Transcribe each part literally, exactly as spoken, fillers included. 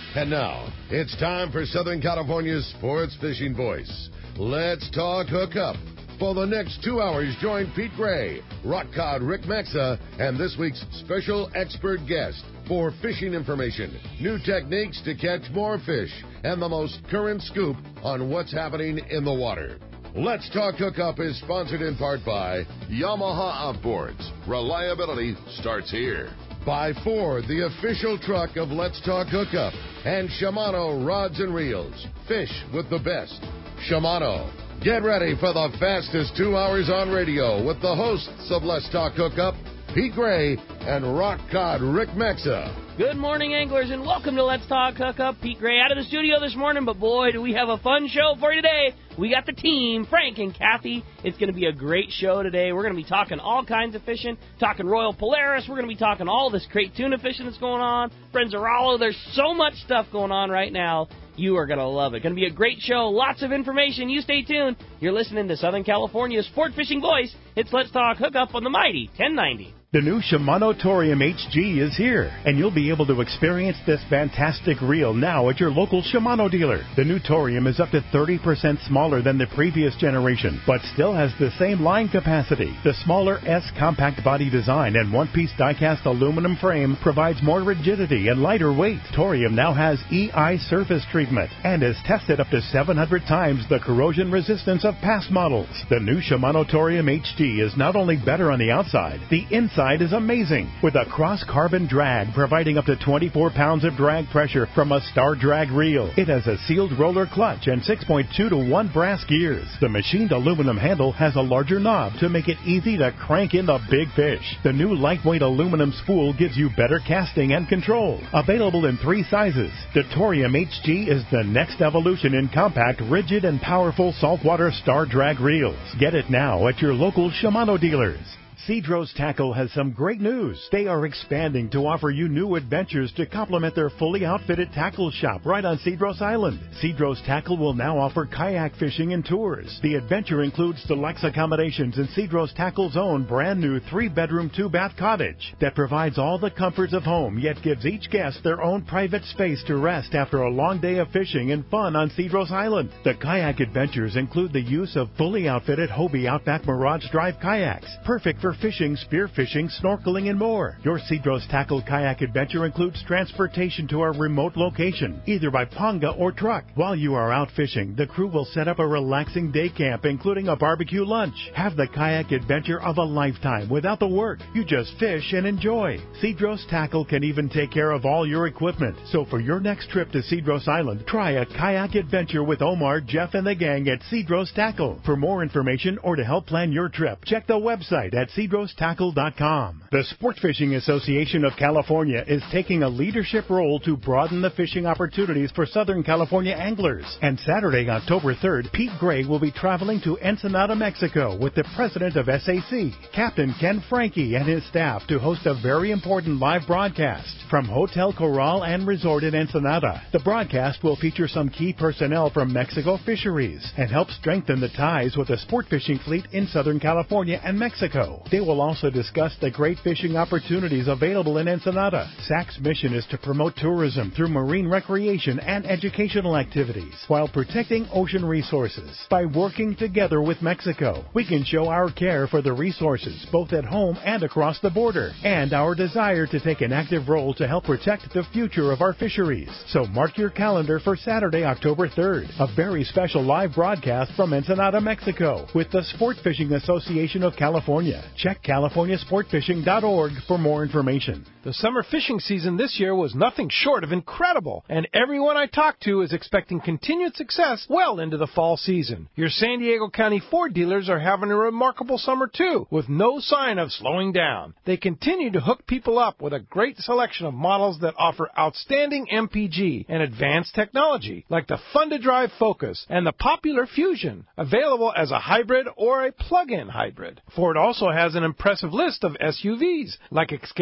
And now, it's time for Southern California's sports fishing voice. Let's talk hookup. For the next two hours, join Pete Gray, rock cod Rick Maxa, and this week's special expert guest for fishing information, new techniques to catch more fish, and the most current scoop on what's happening in the water. Let's Talk Hookup is sponsored in part by Yamaha Outboards. Reliability starts here. By Ford, the official truck of Let's Talk Hookup, and Shimano Rods and Reels. Fish with the best. Shimano. Get ready for the fastest two hours on radio with the hosts of Let's Talk Hookup, Pete Gray and rock cod Rick Maxa. Good morning, anglers, and welcome to Let's Talk Hookup. Pete Gray out of the studio this morning, but boy, do we have a fun show for you today. We got the team, Frank and Kathy. It's going to be a great show today. We're going to be talking all kinds of fishing, talking Royal Polaris. We're going to be talking all this great tuna fishing that's going on. Frenzarolo, there's so much stuff going on right now. You are going to love it. Going to be a great show. Lots of information. You stay tuned. You're listening to Southern California's sport fishing voice. It's Let's Talk Hookup on the mighty ten ninety. The new Shimano Torium H G is here, and you'll be able to experience this fantastic reel now at your local Shimano dealer. The new Torium is up to thirty percent smaller than the previous generation, but still has the same line capacity. The smaller S compact body design and one-piece die-cast aluminum frame provides more rigidity and lighter weight. Torium now has E I surface treatment and is tested up to seven hundred times the corrosion resistance of past models. The new Shimano Torium H G is not only better on the outside, the inside is amazing, with a cross-carbon drag providing up to twenty-four pounds of drag pressure from a Star Drag reel. It has a sealed roller clutch and six point two to one brass gears. The machined aluminum handle has a larger knob to make it easy to crank in the big fish. The new lightweight aluminum spool gives you better casting and control. Available in three sizes, the Torium H G is the next evolution in compact, rigid, and powerful saltwater Star Drag reels. Get it now at your local Shimano dealers. Cedros Tackle has some great news. They are expanding to offer you new adventures to complement their fully outfitted tackle shop right on Cedros Island. Cedros Tackle will now offer kayak fishing and tours. The adventure includes deluxe accommodations in Cedros Tackle's own brand new three-bedroom, two-bath cottage that provides all the comforts of home, yet gives each guest their own private space to rest after a long day of fishing and fun on Cedros Island. The kayak adventures include the use of fully outfitted Hobie Outback Mirage Drive kayaks, perfect for fishing, spearfishing, snorkeling, and more. Your Cedros Tackle kayak adventure includes transportation to a remote location, either by Ponga or truck. While you are out fishing, the crew will set up a relaxing day camp, including a barbecue lunch. Have the kayak adventure of a lifetime without the work. You just fish and enjoy. Cedros Tackle can even take care of all your equipment. So for your next trip to Cedros Island, try a kayak adventure with Omar, Jeff, and the gang at Cedros Tackle. For more information or to help plan your trip, check the website at cedros tackle dot com. The Sport Fishing Association of California is taking a leadership role to broaden the fishing opportunities for Southern California anglers. And Saturday, October third, Pete Gray will be traveling to Ensenada, Mexico with the president of S A C, Captain Ken Frankie, and his staff to host a very important live broadcast from Hotel Corral and Resort in Ensenada. The broadcast will feature some key personnel from Mexico Fisheries and help strengthen the ties with the sport fishing fleet in Southern California and Mexico. They will also discuss the great fishing opportunities available in Ensenada. S A C's mission is to promote tourism through marine recreation and educational activities while protecting ocean resources. By working together with Mexico, we can show our care for the resources both at home and across the border, and our desire to take an active role to help protect the future of our fisheries. So mark your calendar for Saturday, October third, a very special live broadcast from Ensenada, Mexico, with the Sport Fishing Association of California. Check California Sport Fishing dot org for more information. The summer fishing season this year was nothing short of incredible, and everyone I talked to is expecting continued success well into the fall season. Your San Diego County Ford dealers are having a remarkable summer too, with no sign of slowing down. They continue to hook people up with a great selection of models that offer outstanding M P G and advanced technology, like the fun-to-drive Focus and the popular Fusion, available as a hybrid or a plug-in hybrid. Ford also has an impressive list of S U Vs, like Escape,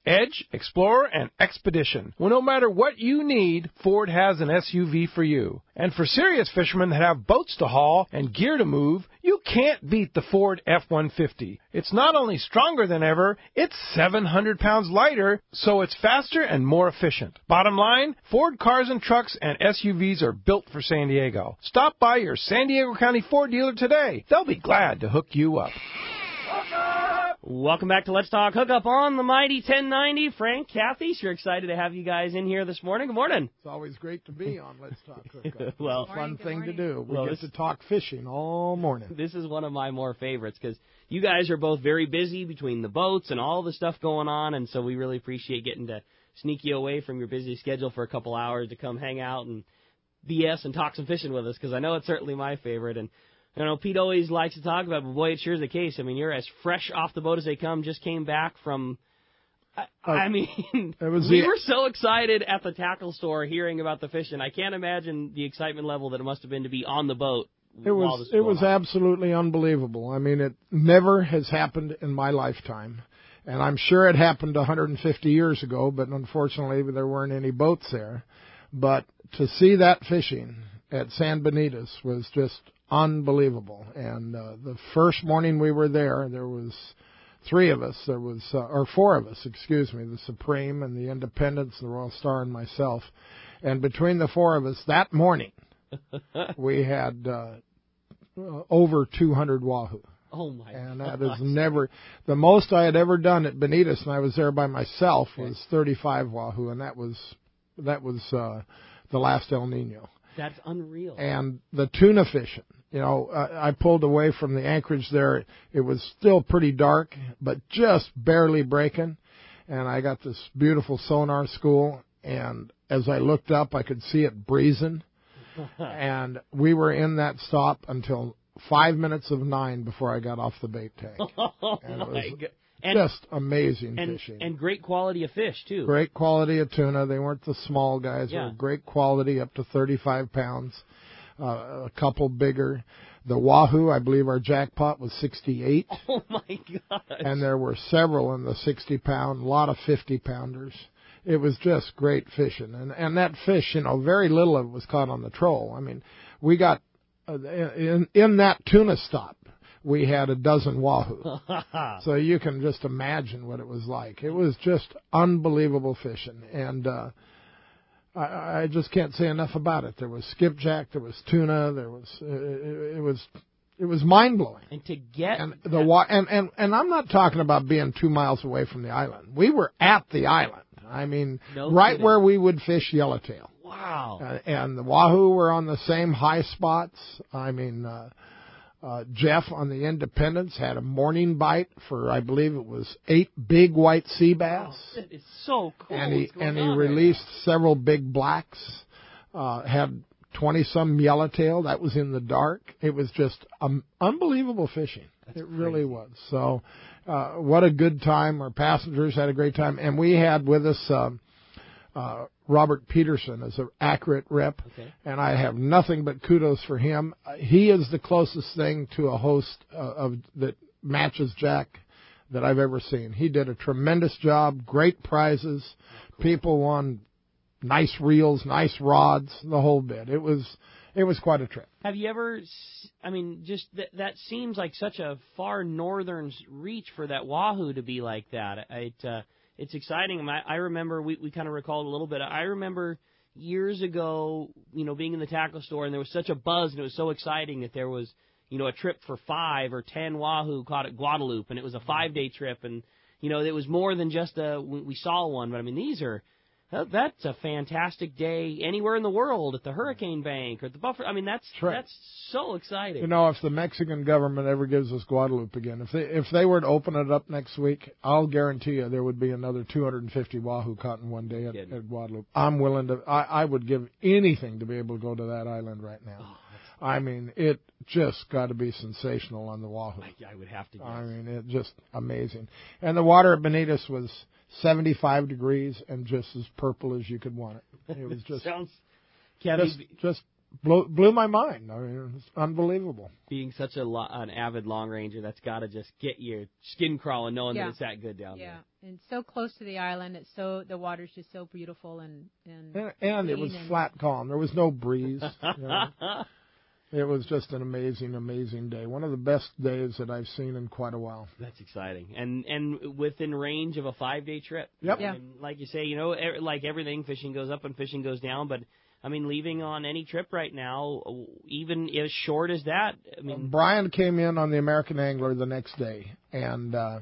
Edge, Explorer, and Expedition. Well, no matter what you need, Ford has an S U V for you. And for serious fishermen that have boats to haul and gear to move, you can't beat the Ford F one fifty. It's not only stronger than ever, it's seven hundred pounds lighter, so it's faster and more efficient. Bottom line, Ford cars and trucks and S U Vs are built for San Diego. Stop by your San Diego County Ford dealer today. They'll be glad to hook you up. Welcome back to Let's Talk Hookup on the Mighty ten ninety. Frank, Kathy, sure excited to have you guys in here this morning. Good morning. It's always great to be on Let's Talk Hookup. Well, it's a fun thing morning. to do. We well, get this, to talk fishing all morning. This is one of my more favorites because you guys are both very busy between the boats and all the stuff going on, and so we really appreciate getting to sneak you away from your busy schedule for a couple hours to come hang out and B S and talk some fishing with us because I know it's certainly my favorite. And you know, Pete always likes to talk about it, but boy, it sure is the case. I mean, you're as fresh off the boat as they come, just came back from, I, uh, I mean, it was we the, were so excited at the tackle store hearing about the fishing. I can't imagine the excitement level that it must have been to be on the boat. It was, was it was on. Absolutely unbelievable. I mean, it never has happened in my lifetime. And I'm sure it happened one hundred fifty years ago, but unfortunately there weren't any boats there. But to see that fishing at San Benitez was just unbelievable. And uh, the first morning we were there, there was three of us. There was, uh, or four of us, excuse me, the Supreme and the Independence, the Royal Star, and myself. And between the four of us that morning, we had uh, over two hundred wahoo. Oh, my And gosh. that is never, the most I had ever done at Benitez, and I was there by myself, was thirty-five wahoo, and that was, that was uh, the last El Nino. That's unreal. And the tuna fishing, you know, I, I pulled away from the anchorage there. It was still pretty dark, but just barely breaking. And I got this beautiful sonar school, and as I looked up, I could see it breezing. And we were in that stop until five minutes of nine before I got off the bait tank. Oh, and it my was God. And, just amazing and, fishing. And great quality of fish, too. Great quality of tuna. They weren't the small guys. Yeah. They were great quality, up to thirty-five pounds, uh, a couple bigger. The wahoo, I believe our jackpot was sixty-eight. Oh, my gosh. And there were several in the sixty-pound, a lot of fifty-pounders. It was just great fishing. And, and that fish, you know, very little of it was caught on the troll. I mean, we got, uh, in, in that tuna stop, we had a dozen wahoo. So you can just imagine what it was like. It was just unbelievable fishing. And uh, I, I just can't say enough about it. There was skipjack, there was tuna, there was it, it was it was mind blowing. And to get and the wa- and, and and I'm not talking about being two miles away from the island. We were at the island. I mean, no right kidding. where we would fish yellowtail. Wow. Uh, and the wahoo were on the same high spots. I mean. Uh, Uh, Jeff on the Independence had a morning bite for, I believe it was eight big white sea bass. Wow, it's so cool. And he, and he on released right several big blacks, uh, had twenty-some yellowtail. That was in the dark. It was just um, unbelievable fishing. That's it crazy. really was. So uh, what a good time. Our passengers had a great time. And we had with us um, uh, Robert Peterson as an accurate rep, okay. and I have nothing but kudos for him. Uh, he is the closest thing to a host uh, of that matches Jack that I've ever seen. He did a tremendous job, great prizes. Cool. People won nice reels, nice rods, the whole bit. It was it was quite a trip. Have you ever, I mean, just th- that seems like such a far northern reach for that wahoo to be like that. It, uh, It's exciting. I, I remember, we, we kind of recalled a little bit. I remember years ago, you know, being in the tackle store, and there was such a buzz, and it was so exciting that there was, you know, a trip for five or ten wahoo caught at Guadalupe, and it was a five-day trip, and, you know, it was more than just a, we, we saw one. But, I mean, these are, that's a fantastic day anywhere in the world, at the Hurricane Bank or at the Buffer. I mean, that's that's, right. that's so exciting. You know, if the Mexican government ever gives us Guadalupe again, if they if they were to open it up next week, I'll guarantee you there would be another two hundred fifty wahoo caught in one day at, at Guadalupe. I'm willing to. I, I would give anything to be able to go to that island right now. Oh, I mean, it just got to be sensational on the wahoo. I, I would have to guess. I mean, it just amazing. And the water at Benitez was seventy-five degrees and just as purple as you could want it. It was just Sounds, just, just blew, blew my mind. I mean, it's unbelievable. Being such a lo- an avid long ranger, that's got to just get your skin crawling knowing Yeah. that it's that good down Yeah, there. and so close to the island. It's so the water's just so beautiful and and And, and it was clean and- flat calm. There was no breeze. You know. It was just an amazing, amazing day. One of the best days that I've seen in quite a while. That's exciting, and and within range of a five day trip. Yep. Yeah. And like you say, you know, er, like everything, fishing goes up and fishing goes down. But I mean, leaving on any trip right now, even as short as that, I mean, Brian came in on the American Angler the next day, and uh,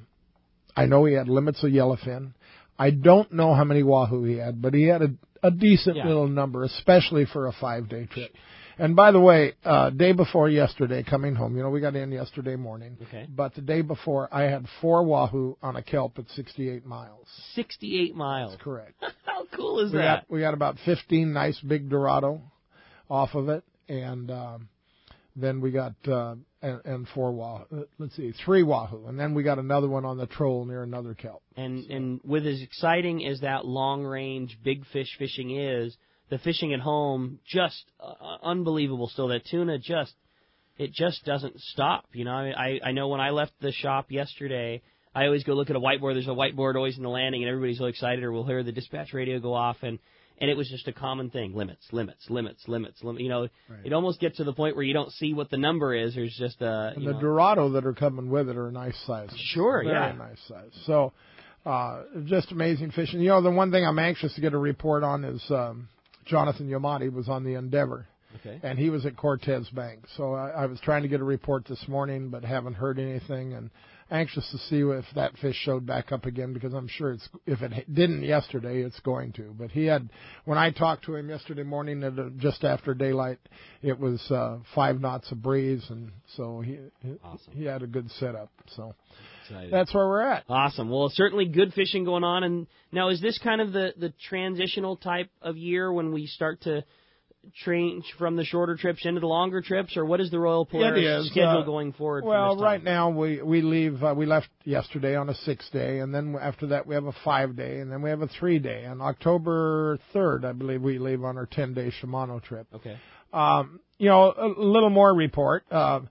I know he had limits of yellowfin. I don't know how many wahoo he had, but he had a, a decent Yeah. little number, especially for a five-day trip. And by the way, uh, day before yesterday, coming home, you know, we got in yesterday morning. Okay. But the day before, I had four wahoo on a kelp at sixty-eight miles. sixty-eight miles. That's correct. How cool is we that? got we got about fifteen nice big Dorado off of it, and um, then we got uh, and, and four wahoo. Let's see, three wahoo, and then we got another one on the troll near another kelp. And and with as exciting as that long range big fish fishing is, the fishing at home just uh, unbelievable. Still, that tuna just it just doesn't stop. You know, I I know when I left the shop yesterday, I always go look at a whiteboard. There's a whiteboard always in the landing, and everybody's so excited, or we'll hear the dispatch radio go off, and and it was just a common thing: limits, limits, limits, limits, limits. You know, Right. it almost gets to the point where you don't see what the number is. There's just a And you the know, Dorado that are coming with it are a nice size. Sure, Very yeah. nice size. So, uh, just amazing fishing. You know, the one thing I'm anxious to get a report on is um, Jonathan Yamati was on the Endeavor. Okay. And he was at Cortez Bank. So I, I was trying to get a report this morning, but haven't heard anything. And anxious to see if that fish showed back up again, because I'm sure it's if it didn't yesterday, it's going to. But he had, when I talked to him yesterday morning, at, uh, just after daylight, it was uh, five knots of breeze, and so he Awesome. he had a good setup. So Excited. that's where we're at. Awesome. Well, certainly good fishing going on. And now, is this kind of the, the transitional type of year when we start to change from the shorter trips into the longer trips, or what is the Royal Polaris It is, schedule uh, going forward? Well, from this time? right now we we leave. Uh, we left yesterday on a six day, and then after that we have a five day, and then we have a three day. On October third, I believe we leave on our ten day Shimano trip. Okay. Um, you know, a little more report. Uh,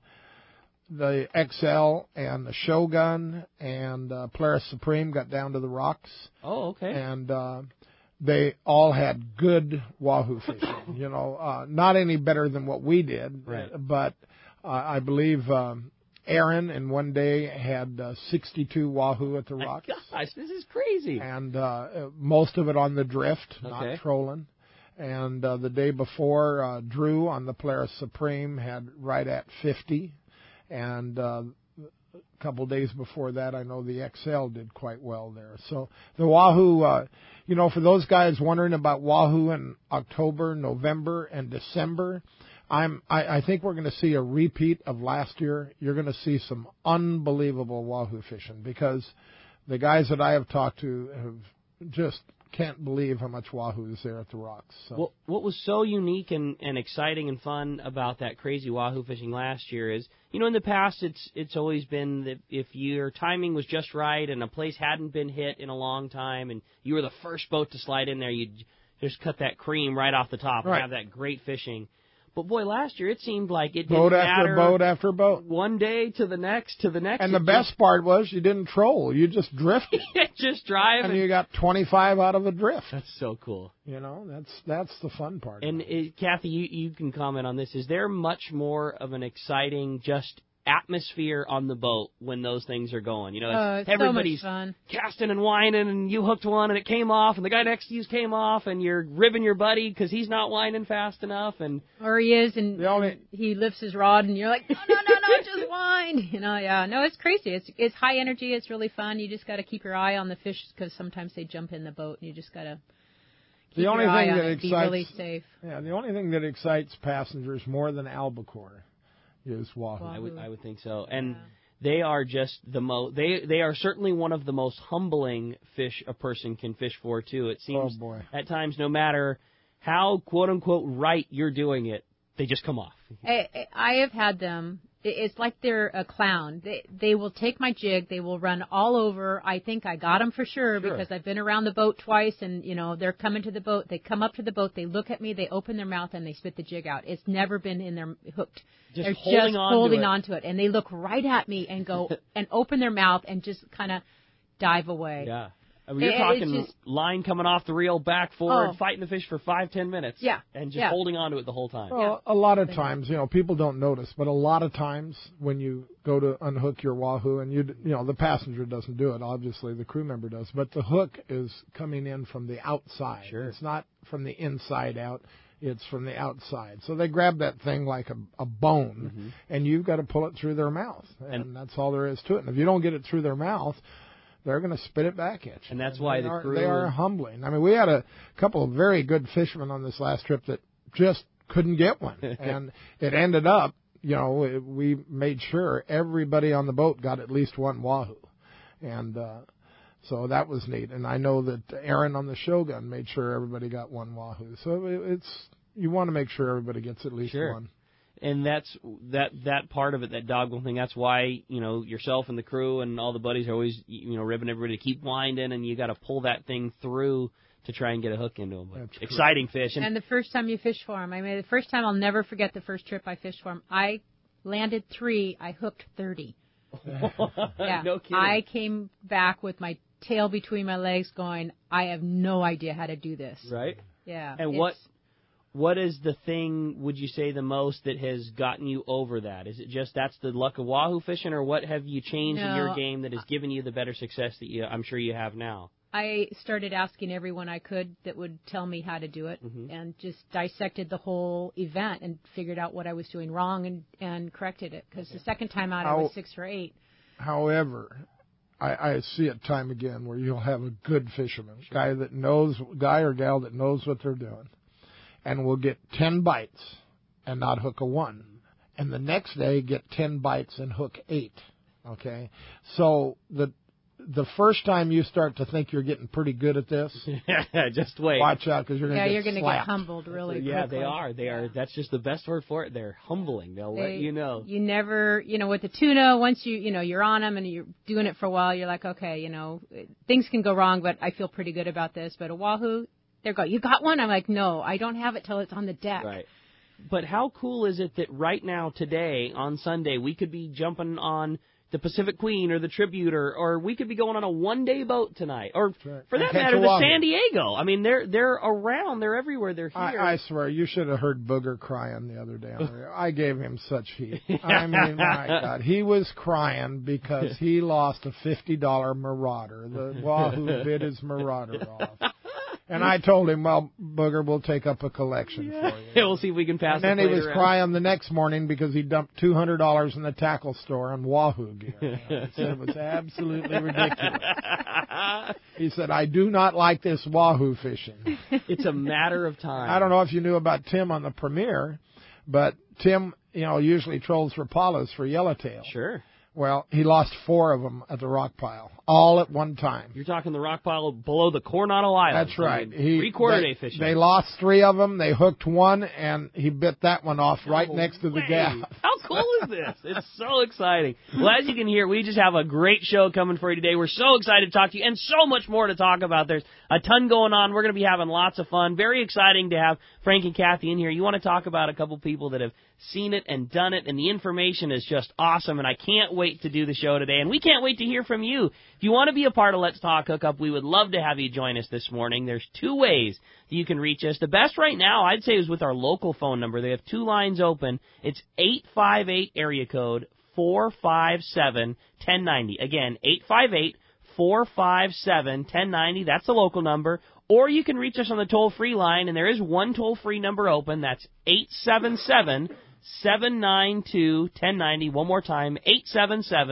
the X L and the Shogun and uh, Polaris Supreme got down to the rocks, Oh, okay. and uh, they all had good wahoo fishing. You know, uh, not any better than what we did, Right. but uh, I believe um, Aaron in one day had uh, sixty-two wahoo at the My rocks, gosh, this is crazy. and uh, most of it on the drift, Okay. not trolling. And uh, the day before, uh, Drew on the Polaris Supreme had right at fifty. And uh, a couple of days before that, I know the X L did quite well there. So the wahoo, uh, you know, for those guys wondering about wahoo in October, November, and December, I'm, I, I think we're going to see a repeat of last year. You're going to see some unbelievable wahoo fishing, because the guys that I have talked to have just can't believe how much wahoo is there at the rocks. So. What, what was so unique and, and exciting and fun about that crazy wahoo fishing last year is, you know, in the past it's it's always been that if your timing was just right and a place hadn't been hit in a long time and you were the first boat to slide in there, you'd just cut that cream right off the top Right. and have that great fishing. But boy, last year it seemed like it didn't boat matter after boat after boat. one day to the next to the next. And It the best part was you didn't troll. You just drifted. just, just drive and and, you got twenty-five out of a drift. that's so cool. You know, that's that's the fun part. And uh, Kathy, you, you can comment on this. Is there much more of an exciting just atmosphere on the boat when those things are going? You know, Oh, it's, it's so much everybody's fun. casting and whining, and you hooked one and it came off, and the guy next to you came off, and you're ribbing your buddy because he's not whining fast enough, and Or he is, and, The only- and he lifts his rod, and you're like, no, no, no, no, just wind. You know, yeah, no, it's crazy. It's it's high energy. It's really fun. You just got to keep your eye on the fish, because sometimes they jump in the boat, and you just got to keep The only your eye thing on that it. Be excites- really safe. yeah, the only thing that excites passengers more than albacore is wahoo. Wahoo. I would I would think so. And Yeah. they are just the most. They they are certainly one of the most humbling fish a person can fish for too. It seems Oh, boy. at times, no matter how quote unquote right you're doing it, they just come off. I, I have had them it's like they're a clown. They they will take my jig. They will run all over. I think I got them for sure, sure because I've been around the boat twice, and you know they're coming to the boat. They come up to the boat. They look at me. They open their mouth and they spit the jig out. It's never been in their hooked. Just they're holding just on holding to on to it, and they look right at me and go and open their mouth and just kind of dive away. Yeah. I mean, you're It- talking it's just- line coming off the reel, back, forward, Oh. fighting the fish for five, ten minutes. Yeah, And just yeah. holding on to it the whole time. Well, a lot of times, you know, people don't notice, but a lot of times when you go to unhook your wahoo, and you, you know, the passenger doesn't do it, obviously the crew member does, but the hook is coming in from the outside. Sure. It's not from the inside out. It's from the outside. So they grab that thing like a, a bone, Mm-hmm. and you've got to pull it through their mouth, and, And- that's all there is to it. And if you don't get it through their mouth, they're going to spit it back at you. And that's why they the are, crew- They are humbling. I mean, we had a couple of very good fishermen on this last trip that just couldn't get one. And it ended up, you know, we made sure everybody on the boat got at least one wahoo. And uh, so that was neat. And I know that Aaron on the Shogun made sure everybody got one wahoo. So it, it's you want to make sure everybody gets at least Sure. one. And that's that that part of it, that dogville thing. That's why, you know, yourself and the crew and all the buddies are always, you know, ribbing everybody to keep winding, and you got to pull that thing through to try and get a hook into them. That's Exciting fish. And, And the first time you fish for them, I mean, the first time I'll never forget the first trip I fished for them. I landed three, I hooked thirty. Yeah, no kidding. I came back with my tail between my legs, going, I have no idea how to do this. Right. Yeah. And it's- what what is the thing, would you say, the most that has gotten you over that? Is it just that's the luck of wahoo fishing, or what have you changed in your No. game that has given you the better success that you, I'm sure you have now? I started asking everyone I could that would tell me how to do it, Mhm. and just dissected the whole event and figured out what I was doing wrong and, and corrected it. Because the second time out, I was How- six or eight. However, I, I see it time again where you'll have a good fisherman, guy that knows, guy or gal that knows what they're doing, and will get ten bites and not hook a one, and the next day get ten bites and hook eight. Okay, so the the first time you start to think you're getting pretty good at this, Just wait. watch out because you're going to Yeah, get you're going to get slapped. humbled really yeah, quickly. they are. They are. That's just the best word for it. They're humbling. They'll let They- you know. You never, you know, with the tuna, once you, you know, you're on them and you're doing it for a while, you're like, okay, you know, things can go wrong, but I feel pretty good about this. But a wahoo, there go, you got one? I'm like, no, I don't have it till it's on the deck. Right. But how cool is it that right now, today, on Sunday, we could be jumping on the Pacific Queen or the Tribute, or, or we could be going on a one-day boat tonight, or right. for that And catch matter, a the wahoo. San Diego. I mean, they're they're around. They're everywhere. They're here. I, I swear, you should have heard Booger crying the other day. on the radio. I gave him such heat. I mean, my God. He was crying because he lost a fifty dollar Marauder. The Wahoo bid his Marauder off. And I told him, well, Booger, we'll take up a collection for you. we'll see if we can pass. And then the he plate was around. crying the next morning because he dumped two hundred dollars in the tackle store on Wahoo gear. He said it was absolutely ridiculous. He said, I do not like this Wahoo fishing. It's a matter of time. I don't know if you knew about Tim on the Premier, but Tim, you know, usually trolls Rapalas for yellowtail. Sure. Well, he lost four of them at the rock pile, all at one time. You're talking the rock pile below the Coronado Islands. That's right. I mean, three quarter day fishing. They lost three of them. They hooked one, and he bit that one off right No next to the way. gap. How cool is this? It's so exciting. Well, as you can hear, we just have a great show coming for you today. We're so excited to talk to you, and so much more to talk about. There's a ton going on. We're going to be having lots of fun. Very exciting to have Frank and Kathy in here. You want to talk about a couple people that have seen it and done it, and the information is just awesome, and I can't wait to do the show today, and we can't wait to hear from you. If you want to be a part of Let's Talk Hookup, we would love to have you join us this morning. There's two ways that you can reach us. The best right now, I'd say, is with our local phone number. They have two lines open. It's eight five eight area code four five seven, one oh nine oh. Again, eight five eight, four five seven, one oh nine oh. That's the local number. Or you can reach us on the toll-free line, and there is one toll-free number open. That's eight seven seven, seven nine two, one oh nine oh. One more time, eight seven seven,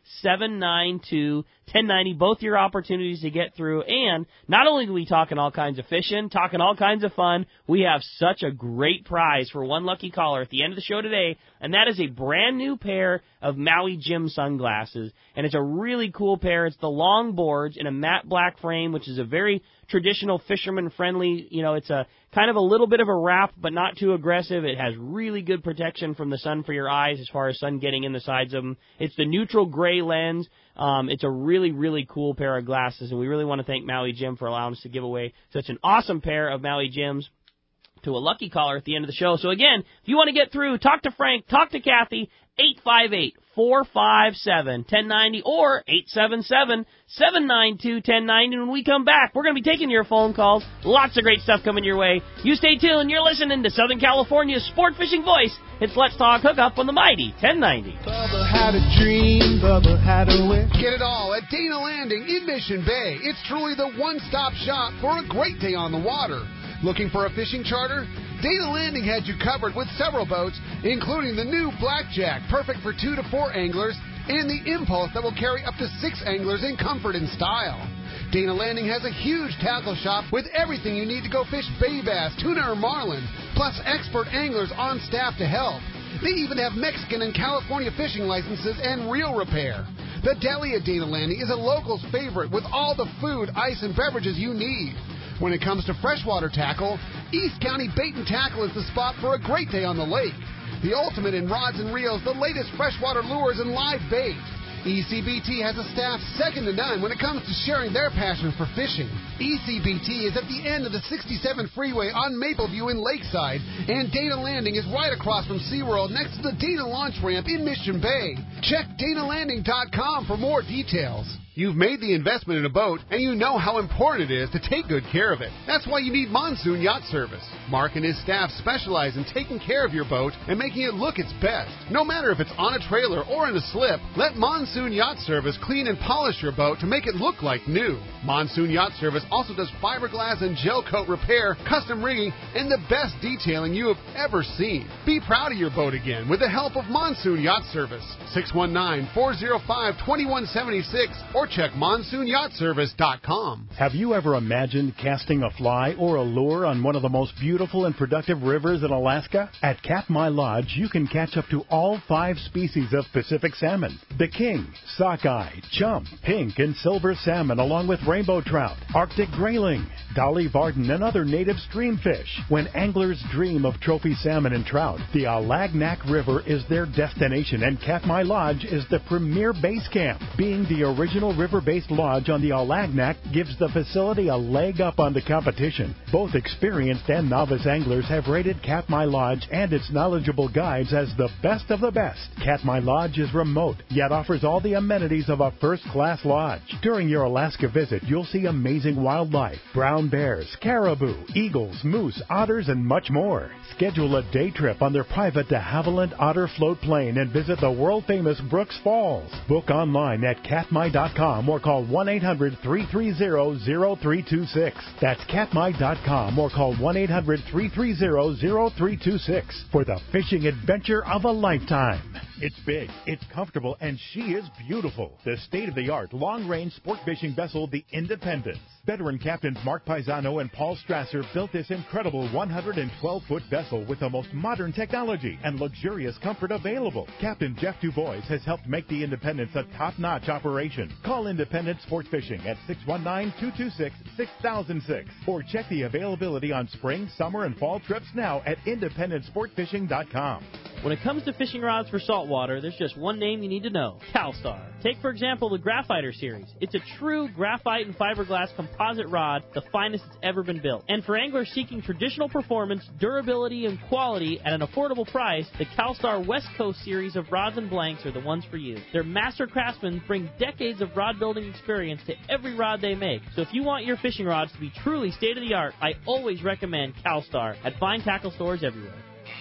seven nine two, one oh nine oh. Both your opportunities to get through. And not only do we talking all kinds of fishing, talking all kinds of fun, we have such a great prize for one lucky caller at the end of the show today, and that is a brand new pair of Maui Jim sunglasses. And it's a really cool pair. It's the long boards in a matte black frame, which is a very traditional fisherman-friendly, you know, it's a kind of a little bit of a wrap, but not too aggressive. It has really good protection from the sun for your eyes as far as sun getting in the sides of them. It's the neutral gray lens. Um, it's a really, really cool pair of glasses, and we really want to thank Maui Jim for allowing us to give away such an awesome pair of Maui Jims to a lucky caller at the end of the show. So again, if you want to get through, talk to Frank, talk to Kathy, eight five eight, four five seven, one oh nine oh or eight seven seven, seven nine two, one oh nine oh. And when we come back, we're going to be taking your phone calls. Lots of great stuff coming your way. You stay tuned. You're listening to Southern California's sport fishing voice. It's Let's Talk Hookup on the mighty ten ninety. Bubba had a dream, Bubba had a wish. Get it all at Dana Landing in Mission Bay. It's truly the one-stop shop for a great day on the water. Looking for a fishing charter? Dana Landing had you covered with several boats, including the new Blackjack, perfect for two to four anglers, and the Impulse that will carry up to six anglers in comfort and style. Dana Landing has a huge tackle shop with everything you need to go fish bay bass, tuna, or marlin, plus expert anglers on staff to help. They even have Mexican and California fishing licenses and reel repair. The deli at Dana Landing is a local's favorite with all the food, ice, and beverages you need. When it comes to freshwater tackle, East County Bait and Tackle is the spot for a great day on the lake. The ultimate in rods and reels, the latest freshwater lures and live bait. E C B T has a staff second to none when it comes to sharing their passion for fishing. E C B T is at the end of the sixty-seven freeway on Mapleview in Lakeside, and Dana Landing is right across from SeaWorld next to the Dana Launch Ramp in Mission Bay. Check Dana Landing dot com for more details. You've made the investment in a boat, and you know how important it is to take good care of it. That's why you need Monsoon Yacht Service. Mark and his staff specialize in taking care of your boat and making it look its best. No matter if it's on a trailer or in a slip, let Monsoon Yacht Service clean and polish your boat to make it look like new. Monsoon Yacht Service also does fiberglass and gel coat repair, custom rigging, and the best detailing you have ever seen. Be proud of your boat again with the help of Monsoon Yacht Service. six one nine, four oh five, two one seven six or check monsoon yacht service dot com. Have you ever imagined casting a fly or a lure on one of the most beautiful and productive rivers in Alaska? At Katmai Lodge, you can catch up to all five species of Pacific salmon. The king, sockeye, chump, pink, and silver salmon, along with rainbow trout, Arctic grayling, Dolly Varden, and other native stream fish. When anglers dream of trophy salmon and trout, the Alagnak River is their destination, and Katmai Lodge is the premier base camp. Being the original river-based lodge on the Alagnak gives the facility a leg up on the competition. Both experienced and novice anglers have rated Katmai Lodge and its knowledgeable guides as the best of the best. Katmai Lodge is remote, yet offers all the amenities of a first-class lodge. During your Alaska visit, you'll see amazing wildlife, brown bears, caribou, eagles, moose, otters, and much more. Schedule a day trip on their private de Havilland Otter Float Plane and visit the world-famous Brooks Falls. Book online at katmai dot com or call one eight hundred, three three zero, zero three two six. That's katmai dot com or call one eight hundred, three three zero, zero three two six for the fishing adventure of a lifetime. It's big, it's comfortable, and she is beautiful. The state-of-the-art long-range sport fishing vessel, the Independence. Veteran captains Mark Paisano and Paul Strasser built this incredible one hundred twelve foot vessel with the most modern technology and luxurious comfort available. Captain Jeff Dubois has helped make the Independence a top-notch operation. Call Independence Sport Fishing at six one nine, two two six, six thousand six or check the availability on spring, summer, and fall trips now at independence sport fishing dot com. When it comes to fishing rods for saltwater, there's just one name you need to know, CalStar. Take, for example, the Graphiter series. It's a true graphite and fiberglass composite rod, the finest it's ever been built. And for anglers seeking traditional performance, durability, and quality at an affordable price, the CalStar West Coast series of rods and blanks are the ones for you. Their master craftsmen bring decades of rod building experience to every rod they make. So if you want your fishing rods to be truly state-of-the-art, I always recommend CalStar at fine tackle stores everywhere.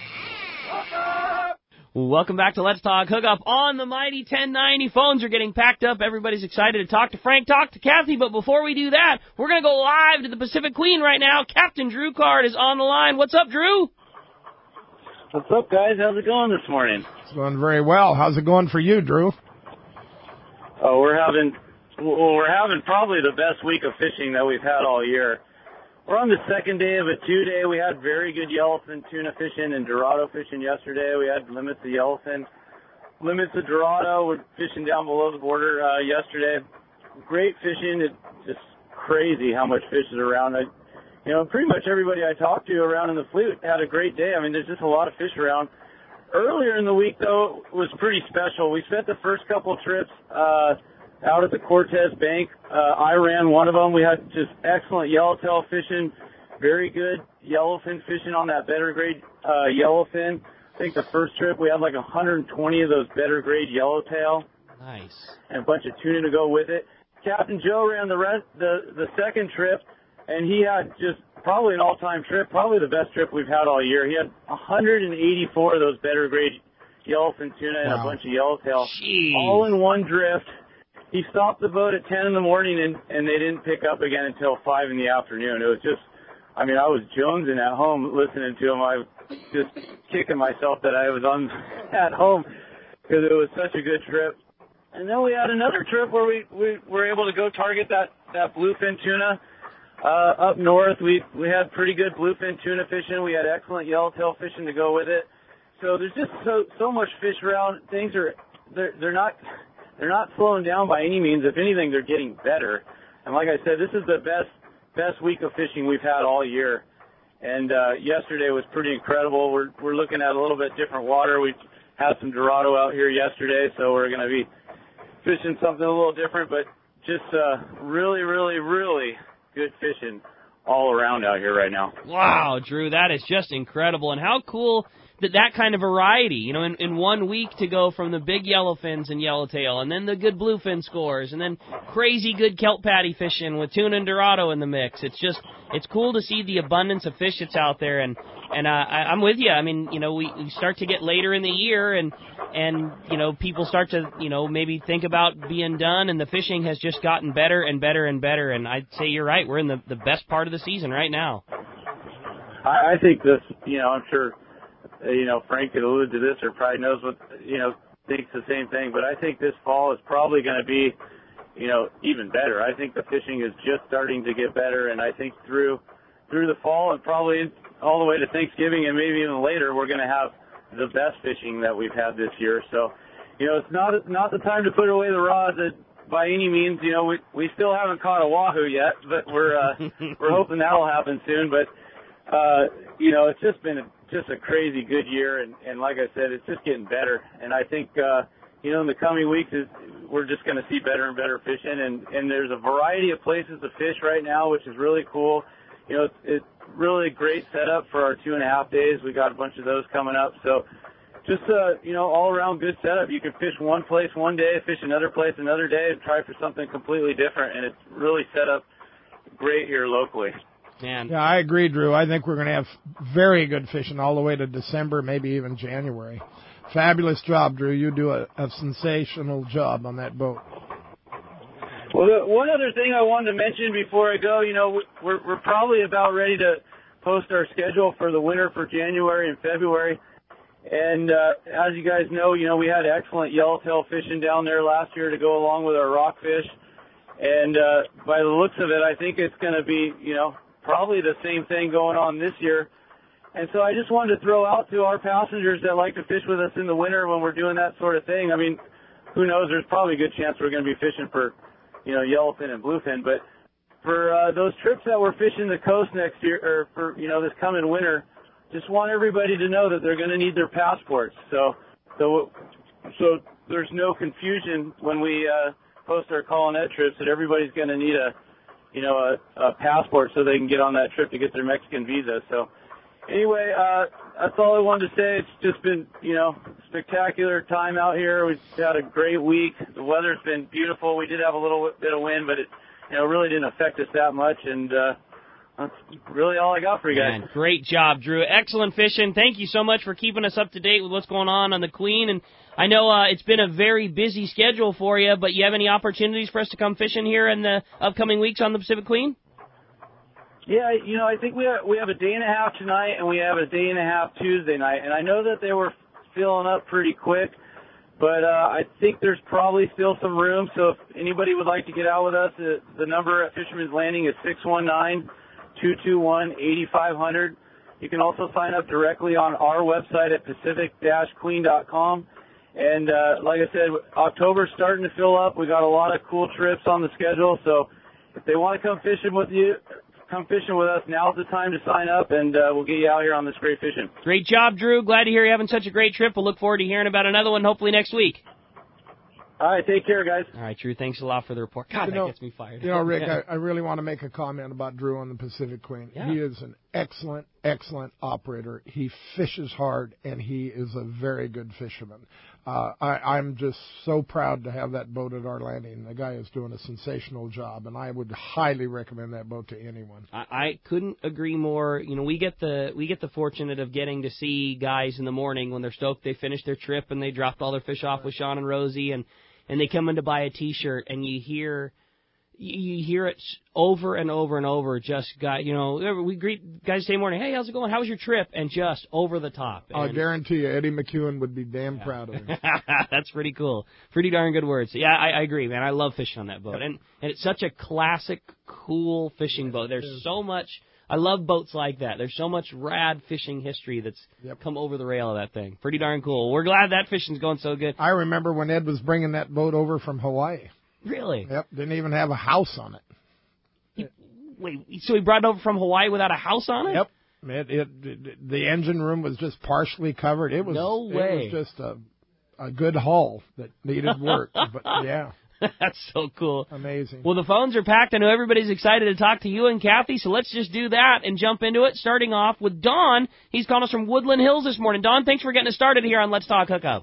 Welcome back to Let's Talk Hookup on the mighty ten ninety. Phones are getting packed up. Everybody's excited to talk to Frank, talk to Kathy. But before we do that, we're going to go live to the Pacific Queen right now. Captain Drew Card is on the line. What's up, Drew? What's up, guys? How's it going this morning? It's going very well. How's it going for you, Drew? Oh, we're having well, we're having probably the best week of fishing that we've had all year. We're on the second day of a two-day. We had very good yellowfin tuna fishing and Dorado fishing yesterday. We had limits of yellowfin, limits of Dorado. We're fishing down below the border uh, yesterday. Great fishing. It's just crazy how much fish is around. I, you know, pretty much everybody I talked to around in the fleet had a great day. I mean, there's just a lot of fish around. Earlier in the week, though, was pretty special. We spent the first couple trips uh, out at the Cortez Bank. Uh, I ran one of them. We had just excellent yellowtail fishing, very good yellowfin fishing on that better grade uh, yellowfin. I think the first trip we had like one hundred twenty of those better grade yellowtail. Nice. And a bunch of tuna to go with it. Captain Joe ran the rest, the the second trip, and he had just probably an all-time trip, probably the best trip we've had all year. He had one hundred eighty-four of those better grade yellowfin tuna and wow. a bunch of yellowtail, Jeez. all in one drift. He stopped the boat at ten in the morning, and, and they didn't pick up again until five in the afternoon. It was just, I mean, I was jonesing at home listening to him. I was just kicking myself that I was on at home because it was such a good trip. And then we had another trip where we, we were able to go target that, that bluefin tuna uh, up north. We we had pretty good bluefin tuna fishing. We had excellent yellowtail fishing to go with it. So there's just so so much fish around. Things are they're they're not they're not slowing down by any means. If anything, they're getting better. And like I said, this is the best best week of fishing we've had all year. And uh, yesterday was pretty incredible. We're we're looking at a little bit different water. We had some Dorado out here yesterday, so we're going to be fishing something a little different, but just uh, really, really, really good fishing all around out here right now. Wow, Drew, that is just incredible. And how cool that that kind of variety, you know, in, in one week to go from the big yellowfins and yellowtail, and then the good bluefin scores, and then crazy good kelp patty fishing with tuna and Dorado in the mix. It's just, it's cool to see the abundance of fish that's out there, and and uh, I, I'm with you. I mean, you know, we, we start to get later in the year, and and you know, people start to, you know, maybe think about being done, and the fishing has just gotten better and better and better. And I'd say you're right. We're in the the best part of the season right now. I, I think this, you know, I'm sure. Uh, you know, Frank could allude to this or probably knows what, you know, thinks the same thing. But I think this fall is probably going to be, you know, even better. I think the fishing is just starting to get better. And I think through through the fall and probably all the way to Thanksgiving and maybe even later, we're going to have the best fishing that we've had this year. So, you know, it's not not the time to put away the rods by any means. You know, we we still haven't caught a wahoo yet, but we're uh, we're hoping that'll happen soon. But, uh, you know, it's just been a just a crazy good year, and, and like I said, it's just getting better. And I think, uh, you know, in the coming weeks, is, we're just going to see better and better fishing, and, and there's a variety of places to fish right now, which is really cool. You know, it's, it's really a great setup for our two and a half days. We got a bunch of those coming up, so just, uh, you know, all-around good setup. You can fish one place one day, fish another place another day, and try for something completely different, and it's really set up great here locally. Man. Yeah, I agree, Drew. I think we're going to have very good fishing all the way to December, maybe even January. Fabulous job, Drew. You do a, a sensational job on that boat. Well, the, one other thing I wanted to mention before I go, you know, we're, we're probably about ready to post our schedule for the winter for January and February. And uh, as you guys know, you know, we had excellent yellowtail fishing down there last year to go along with our rockfish. And uh, by the looks of it, I think it's going to be, you know, probably the same thing going on this year. And so I just wanted to throw out to our passengers that like to fish with us in the winter when we're doing that sort of thing. I mean, who knows? There's probably a good chance we're going to be fishing for, you know, yellowfin and bluefin. But for uh, those trips that we're fishing the coast next year, or for, you know, this coming winter, just want everybody to know that they're going to need their passports. So, so, so there's no confusion when we uh, post our call-and-ed trips that everybody's going to need a, you know, a, a passport so they can get on that trip to get their Mexican visa. So anyway, uh, that's all I wanted to say. It's just been, you know, spectacular time out here. We've had a great week. The weather's been beautiful. We did have a little bit of wind, but it, you know, really didn't affect us that much. And uh, that's really all I got for you guys. Man, great job, Drew. Excellent fishing. Thank you so much for keeping us up to date with what's going on on the Queen. And I know uh, it's been a very busy schedule for you, but you have any opportunities for us to come fishing here in the upcoming weeks on the Pacific Queen? Yeah, you know, I think we have, we have a day and a half tonight, and we have a day and a half Tuesday night. And I know that they were filling up pretty quick, But uh, I think there's probably still some room. So if anybody would like to get out with us, uh, the number at Fisherman's Landing is six one nine, two two one, eight five zero zero. You can also sign up directly on our website at pacific dash queen dot com. And uh, like I said, October's starting to fill up. We got a lot of cool trips on the schedule. So if they want to come fishing with you, come fishing with us, now's the time to sign up, and uh, we'll get you out here on this great fishing. Great job, Drew. Glad to hear you're having such a great trip. We'll look forward to hearing about another one hopefully next week. All right, take care, guys. All right, Drew, thanks a lot for the report. God, you that know, gets me fired. You know, Rick, yeah. I, I really want to make a comment about Drew on the Pacific Queen. Yeah. He is an excellent, excellent operator. He fishes hard, and he is a very good fisherman. Uh, I, I'm just so proud to have that boat at our landing. The guy is doing a sensational job, and I would highly recommend that boat to anyone. I, I couldn't agree more. You know, we get the we get the fortunate of getting to see guys in the morning when they're stoked they finished their trip and they dropped all their fish off with Sean and Rosie, and and they come in to buy a T-shirt, and you hear you hear it over and over and over. Just guy, you know, we greet guys say morning, hey, how's it going? How was your trip? And just over the top. And I guarantee you, Eddie McEwen would be damn yeah. proud of him. That's pretty cool. Pretty darn good words. Yeah, I, I agree, man. I love fishing on that boat, and and it's such a classic, cool fishing boat. There's so much. I love boats like that. There's so much rad fishing history that's yep. come over the rail of that thing. Pretty darn cool. We're glad that fishing's going so good. I remember when Ed was bringing that boat over from Hawaii. Really? Yep. Didn't even have a house on it. He, wait, so he brought it over from Hawaii without a house on it? Yep. It, it, it, the engine room was just partially covered. It was no way. It was just a a good hull that needed work. But yeah. That's so cool. Amazing. Well, the phones are packed. I know everybody's excited to talk to you and Kathy, so let's just do that and jump into it, starting off with Don. He's calling us from Woodland Hills this morning. Don, thanks for getting us started here on Let's Talk Hookup.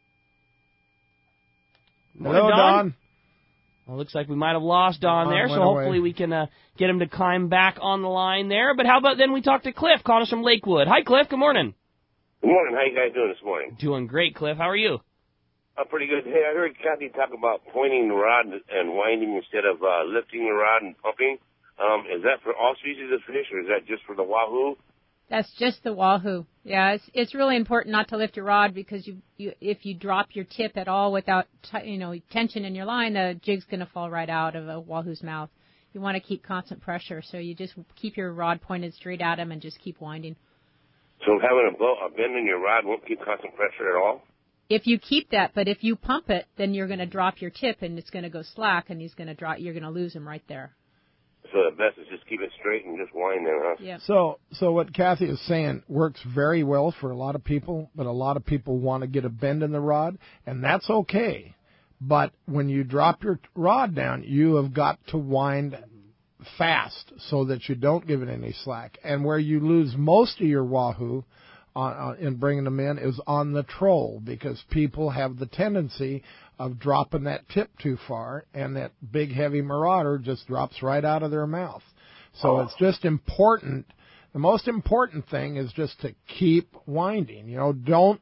Morning, Hello, Don. Don. Well, looks like we might have lost Don, Don there, so hopefully away. we can uh, get him to climb back on the line there. But how about then we talk to Cliff, calling us from Lakewood. Hi, Cliff. Good morning. Good morning. How you guys doing this morning? Doing great, Cliff. How are you? Uh, pretty good. Hey, I heard Kathy talk about pointing the rod and winding instead of uh, lifting the rod and pumping. Um, is that for all species of fish, or is that just for the wahoo? That's just the wahoo. Yeah, it's it's really important not to lift your rod because you, you if you drop your tip at all without t- you know tension in your line, the jig's going to fall right out of a wahoo's mouth. You want to keep constant pressure, so you just keep your rod pointed straight at him and just keep winding. So having a, blow, a bend in your rod won't keep constant pressure at all? If you keep that, but if you pump it, then you're going to drop your tip and it's going to go slack, and he's going to drop. You're going to lose him right there. So the best is just keep it straight and just wind there, huh? Yeah. So, so what Kathy is saying works very well for a lot of people, but a lot of people want to get a bend in the rod, and that's okay. But when you drop your rod down, you have got to wind fast so that you don't give it any slack. And where you lose most of your wahoo On, on, in bringing them in is on the troll, because people have the tendency of dropping that tip too far, and that big heavy marauder just drops right out of their mouth. So oh. it's just important. The most important thing is just to keep winding. You know, don't.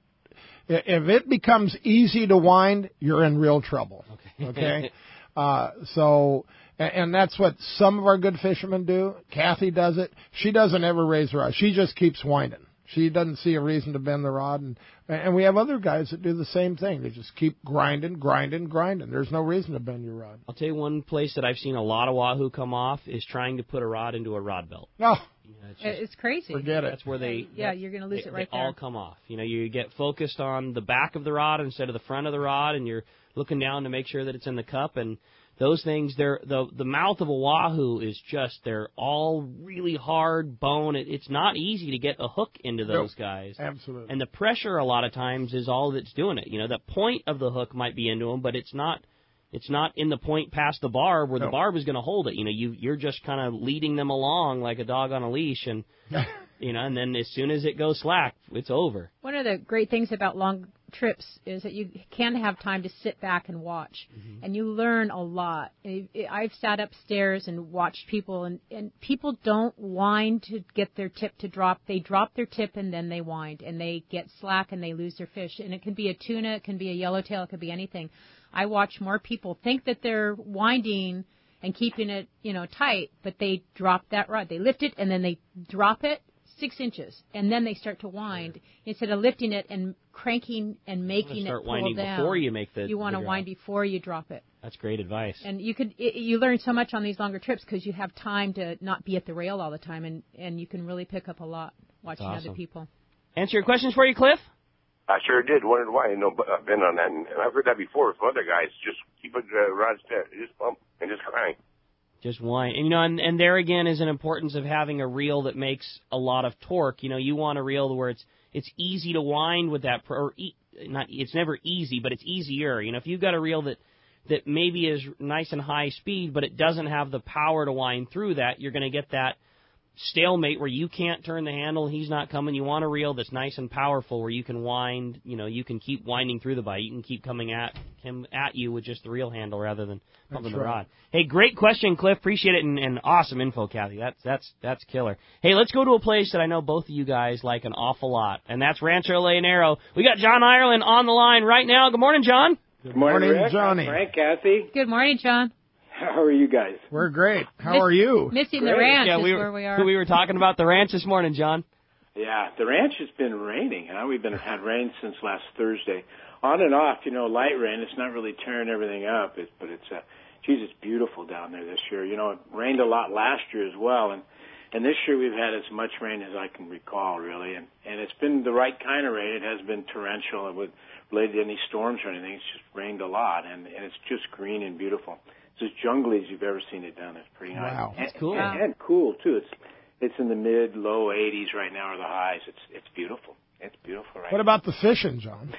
If it becomes easy to wind, you're in real trouble. Okay. okay? uh, so. And that's what some of our good fishermen do. Kathy does it. She doesn't ever raise her rod. She just keeps winding. She doesn't see a reason to bend the rod, and and we have other guys that do the same thing. They just keep grinding, grinding, grinding. There's no reason to bend your rod. I'll tell you one place that I've seen a lot of wahoo come off is trying to put a rod into a rod belt. Oh, you know, it's, just, it's crazy. Forget it. That's where they yeah, you're going to lose they, it right they there. all come off. You know, you get focused on the back of the rod instead of the front of the rod, and you're looking down to make sure that it's in the cup, and those things, they're, the the mouth of a wahoo is just, they're all really hard bone. It, it's not easy to get a hook into those nope. guys. Absolutely. And the pressure a lot of times is all that's doing it. You know, the point of the hook might be into them, but it's not it's not in the point past the barb where nope. the barb is going to hold it. You know, you, you're just kind of leading them along like a dog on a leash, and, you know, and then as soon as it goes slack, it's over. One of the great things about long trips is that you can have time to sit back and watch, mm-hmm. and you learn a lot. I've sat upstairs and watched people, and, and people don't wind to get their tip to drop. They drop their tip and then they wind, and they get slack and they lose their fish. And it can be a tuna, it can be a yellowtail, it could be anything. I watch more people think that they're winding and keeping it, you know, tight, but they drop that rod. They lift it and then they drop it. six inches, and then they start to wind. Instead of lifting it and cranking and making it start pull winding down, before you make the you want to the wind before you drop it. That's great advice. And you could it, you learn so much on these longer trips because you have time to not be at the rail all the time, and, and you can really pick up a lot watching awesome. other people. Answer your questions for you, Cliff? I sure did. Wondered why. I know I've been on that, and I've heard that before from other guys. Just keep it uh, rod steady, just pump and just crank. Just wind. And, you know, and, and there again is an importance of having a reel that makes a lot of torque. You know, you want a reel where it's it's easy to wind with that, or e- not. It's never easy, but it's easier. You know, if you've got a reel that that maybe is nice and high speed, but it doesn't have the power to wind through that, you're going to get that stalemate where you can't turn the handle, he's not coming. You want a reel that's nice and powerful where you can wind, you know, you can keep winding through the bite. You can keep coming at him at you with just the reel handle rather than pumping That's the right. rod. Hey, great question, Cliff. Appreciate it, and, and awesome info, Kathy. That's that's that's killer. Hey, let's go to a place that I know both of you guys like an awful lot, and that's Rancho Leonero. We got John Ireland on the line right now. Good morning, John. Good morning, Rick. Johnny. Frank, Kathy. Good morning, John. How are you guys? We're great. How Miss, are you? Missing Great. the ranch yeah, is we where were, we are. We were talking about the ranch this morning, John. Yeah, the ranch has been raining. Huh? We've been had rain since last Thursday, on and off. You know, light rain. It's not really tearing everything up, it, but it's uh, geez, it's beautiful down there this year. You know, it rained a lot last year as well, and and this year we've had as much rain as I can recall, really, and and it's been the right kind of rain. It has been torrential and with related to any storms or anything. It's just rained a lot, and and it's just green and beautiful. It's as jungly as you've ever seen it down. It's pretty nice. Wow. That's cool. And, and cool too. It's it's in the mid low eighties right now are the highs. It's it's beautiful. It's beautiful right What now. about the fishing, John?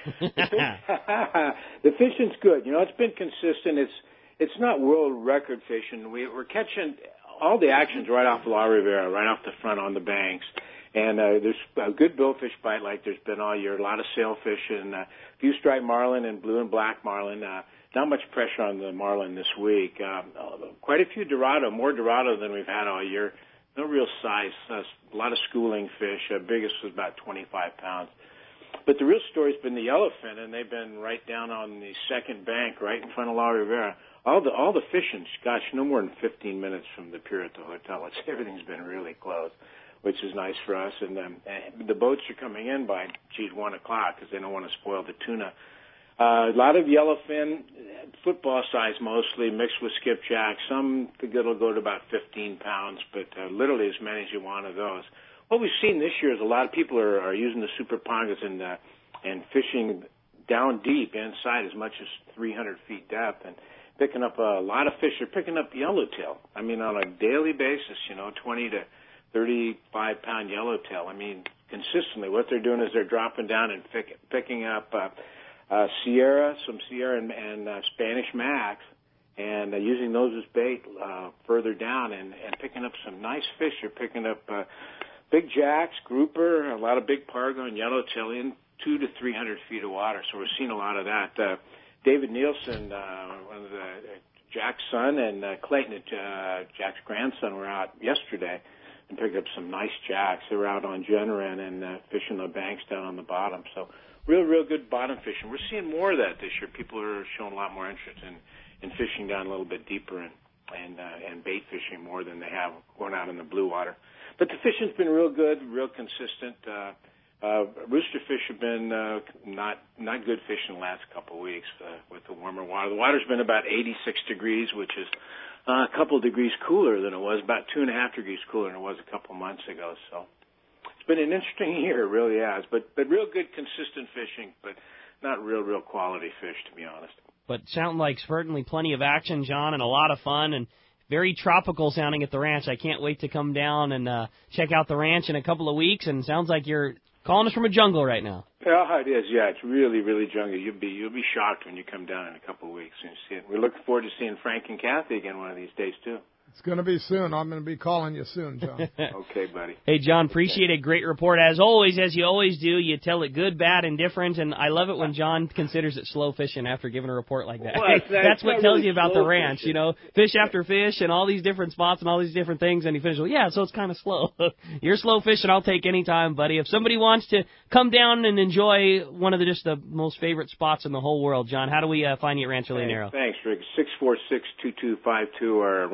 The fishing's good. You know, it's been consistent. It's it's not world record fishing. We, we're catching all the actions right off La Rivera, right off the front on the banks. And uh, there's a good billfish bite like there's been all year. A lot of sailfish and uh, a few striped marlin and blue and black marlin. Uh, not much pressure on the marlin this week. Um, quite a few Dorado, more Dorado than we've had all year. No real size. Uh, a lot of schooling fish. Uh, biggest was about twenty-five pounds. But the real story's been the yellowfin, and they've been right down on the second bank, right in front of La Rivera. All the all the fishing, gosh, no more than fifteen minutes from the pier at the hotel. It's everything's been really close, which is nice for us. And, um, and the boats are coming in by geez one o'clock because they don't want to spoil the tuna. Uh, a lot of yellowfin, football size mostly, mixed with skipjack. Some it'll go to about fifteen pounds, but uh, literally as many as you want of those. What we've seen this year is a lot of people are, are using the super pongas and uh, and fishing down deep inside as much as three hundred feet depth and picking up a lot of fish. They're picking up yellowtail. I mean, on a daily basis, you know, twenty to thirty-five pound yellowtail. I mean, consistently, what they're doing is they're dropping down and pick, picking up uh, uh, Sierra, some Sierra and, and uh, Spanish Max, and uh, using those as bait uh, further down and, and picking up some nice fish. They're picking up uh, big jacks, grouper, a lot of big pargo and yellowtail in two to three hundred feet of water. So we're seeing a lot of that. Uh, David Nielsen, uh, one of the uh, Jack's son, and uh, Clayton, uh, Jack's grandson, were out yesterday and picked up some nice jacks. They were out on Generin and uh, fishing the banks down on the bottom. So real, real good bottom fishing. We're seeing more of that this year. People are showing a lot more interest in, in fishing down a little bit deeper and and uh, and bait fishing more than they have going out in the blue water. But the fishing's been real good, real consistent. Uh, uh, rooster fish have been uh, not not good fish in the last couple of weeks uh, with the warmer water. The water's been about eighty-six degrees, which is uh, a couple of degrees cooler than it was, about two and a half degrees cooler than it was a couple of months ago. So it's been an interesting year, it really has. But but real good, consistent fishing, but not real, real quality fish, to be honest. But sound like certainly plenty of action, John, and a lot of fun, and very tropical sounding at the ranch. I can't wait to come down and uh, check out the ranch in a couple of weeks, and sounds like you're calling us from a jungle right now. Yeah, it is. Yeah, it's really, really jungle. You'll be you'll be shocked when you come down in a couple of weeks and see it. We're looking forward to seeing Frank and Kathy again one of these days too. It's going to be soon. I'm going to be calling you soon, John. Okay, buddy. Hey, John, appreciate a great report. As always, as you always do, you tell it good, bad, and different, and I love it when John considers it slow fishing after giving a report like that. Well, Hey, it's not- that's it's what not tells really you about the slow ranch, fishing. you know, fish after fish and all these different spots and all these different things, and he finishes, well, yeah, so it's kind of slow. You're slow fishing, I'll take any time, buddy. If somebody wants to come down and enjoy one of the just the most favorite spots in the whole world, John, how do we uh, find you at Rancho Leonero? Thanks, Rick. six four six, two two five two or rancho leonero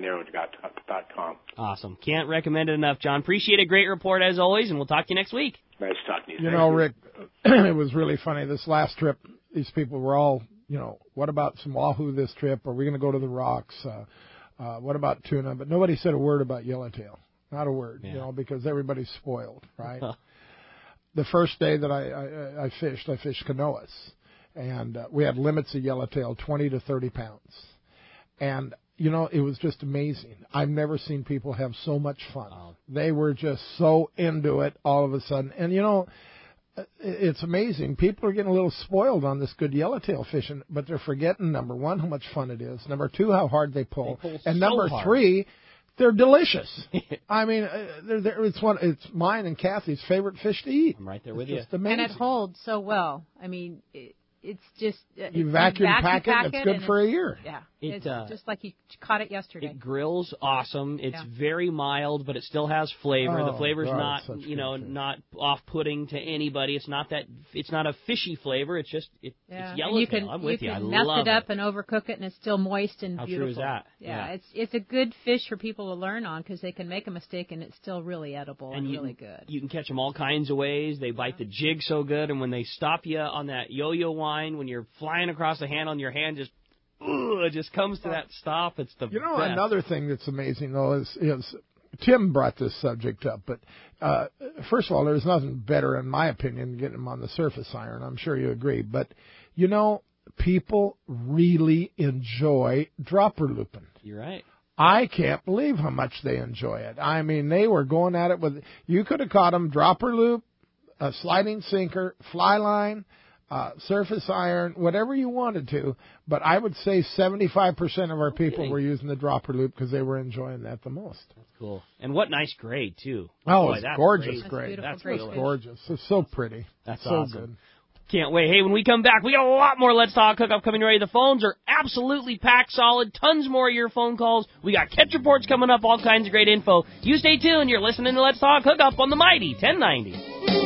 land arrow dot com. Awesome. Can't recommend it enough, John. Appreciate a great report as always, and we'll talk to you next week. Nice talking to you. You Thank know, you. Rick, it was really funny. This last trip, these people were all, you know, what about some wahoo this trip? Are we going to go to the rocks? Uh, uh, what about tuna? But nobody said a word about yellowtail. Not a word, yeah. you know, because everybody's spoiled, right? The first day that I, I, I fished, I fished canoas. And uh, we had limits of yellowtail, twenty to thirty pounds. And, you know, it was just amazing. I've never seen people have so much fun. Wow. They were just so into it all of a sudden. And, you know, it's amazing. People are getting a little spoiled on this good yellowtail fishing, but they're forgetting, number one, how much fun it is. Number two, how hard they pull. They pull and so number hard. three, they're delicious. I mean, uh, they're, they're, it's one. It's mine and Kathy's favorite fish to eat. I'm right there with it's you. Just amazing. And it holds so well. I mean, it, it's just uh, you it's, vacuum, you vacuum pack it. pack It's good for it's, a year. Yeah, it, it's uh, just like you caught it yesterday. It grills awesome. It's yeah. very mild, but it still has flavor. Oh, the flavor's God, not, you know, fish. not off-putting to anybody. It's not that. It's not a fishy flavor. It's just it, yeah. it's yellowtail. You can, I'm with you. you. I can mess love it up and overcook it, and it's still moist and How beautiful. true is that? Yeah, yeah, it's it's a good fish for people to learn on because they can make a mistake and it's still really edible and, and you, really good. You can catch them all kinds of ways. They bite the jig so good, and when they stop you on that yo-yo wind, when you're flying across the handle and your hand just, ugh, it just comes to that stop. It's the You know, best. another thing that's amazing, though, is, is Tim brought this subject up. But uh, first of all, there's nothing better, in my opinion, than getting them on the surface iron. I'm sure you agree. But, you know, people really enjoy dropper looping. You're right. I can't believe how much they enjoy it. I mean, they were going at it with, you could have caught them dropper loop, a sliding sinker, fly line, Uh, surface iron, whatever you wanted to, but I would say seventy-five percent of our people okay. were using the dropper loop because they were enjoying that the most. That's cool. And what nice grade, too. Oh, Boy, it's that's gorgeous great. grade. That's, great really fish. gorgeous. It's so pretty. That's so awesome. good. Can't wait. Hey, when we come back, we got a lot more Let's Talk Hookup coming your way. The phones are absolutely packed solid. Tons more of your phone calls. We got catch reports coming up, all kinds of great info. You stay tuned. You're listening to Let's Talk Hookup on the Mighty ten ninety.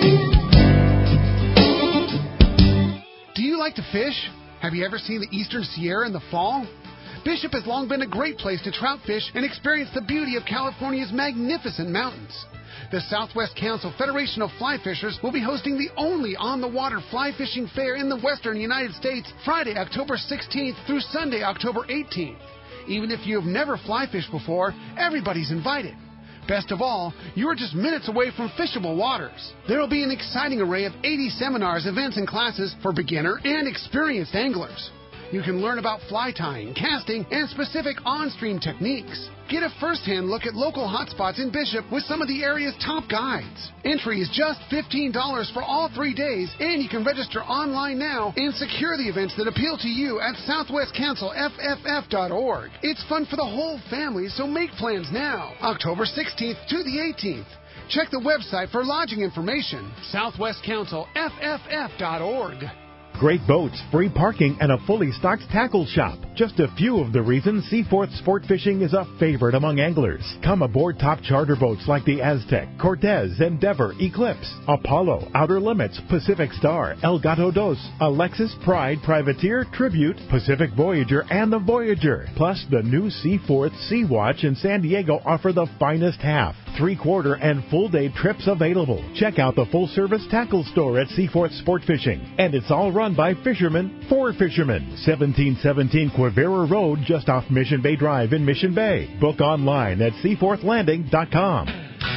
Do you like to fish? Have you ever seen the Eastern Sierra in the fall? Bishop has long been a great place to trout fish and experience the beauty of California's magnificent mountains. The Southwest Council Federation of Fly Fishers will be hosting the only on-the-water fly fishing fair in the western United States Friday, October sixteenth through Sunday, October eighteenth. Even if you have never fly fished before, everybody's invited. Best of all, you are just minutes away from fishable waters. There will be an exciting array of eighty seminars, events, and classes for beginner and experienced anglers. You can learn about fly tying, casting, and specific on-stream techniques. Get a first-hand look at local hotspots in Bishop with some of the area's top guides. Entry is just fifteen dollars for all three days, and you can register online now and secure the events that appeal to you at southwest council f f f dot org. It's fun for the whole family, so make plans now. October sixteenth to the eighteenth. Check the website for lodging information, southwest council f f f dot org. Great boats, free parking, and a fully stocked tackle shop. Just a few of the reasons Seaforth Sport Fishing is a favorite among anglers. Come aboard top charter boats like the Aztec, Cortez, Endeavor, Eclipse, Apollo, Outer Limits, Pacific Star, El Gato Dos, Alexis, Pride, Privateer, Tribute, Pacific Voyager, and the Voyager. Plus, the new Seaforth Sea Watch in San Diego offer the finest half, three-quarter, and full-day trips available. Check out the full-service tackle store at Seaforth Sport Fishing. And it's all run by fishermen for fishermen. seventeen seventeen Quivira Road, just off Mission Bay Drive in Mission Bay. Book online at seaforth landing dot com.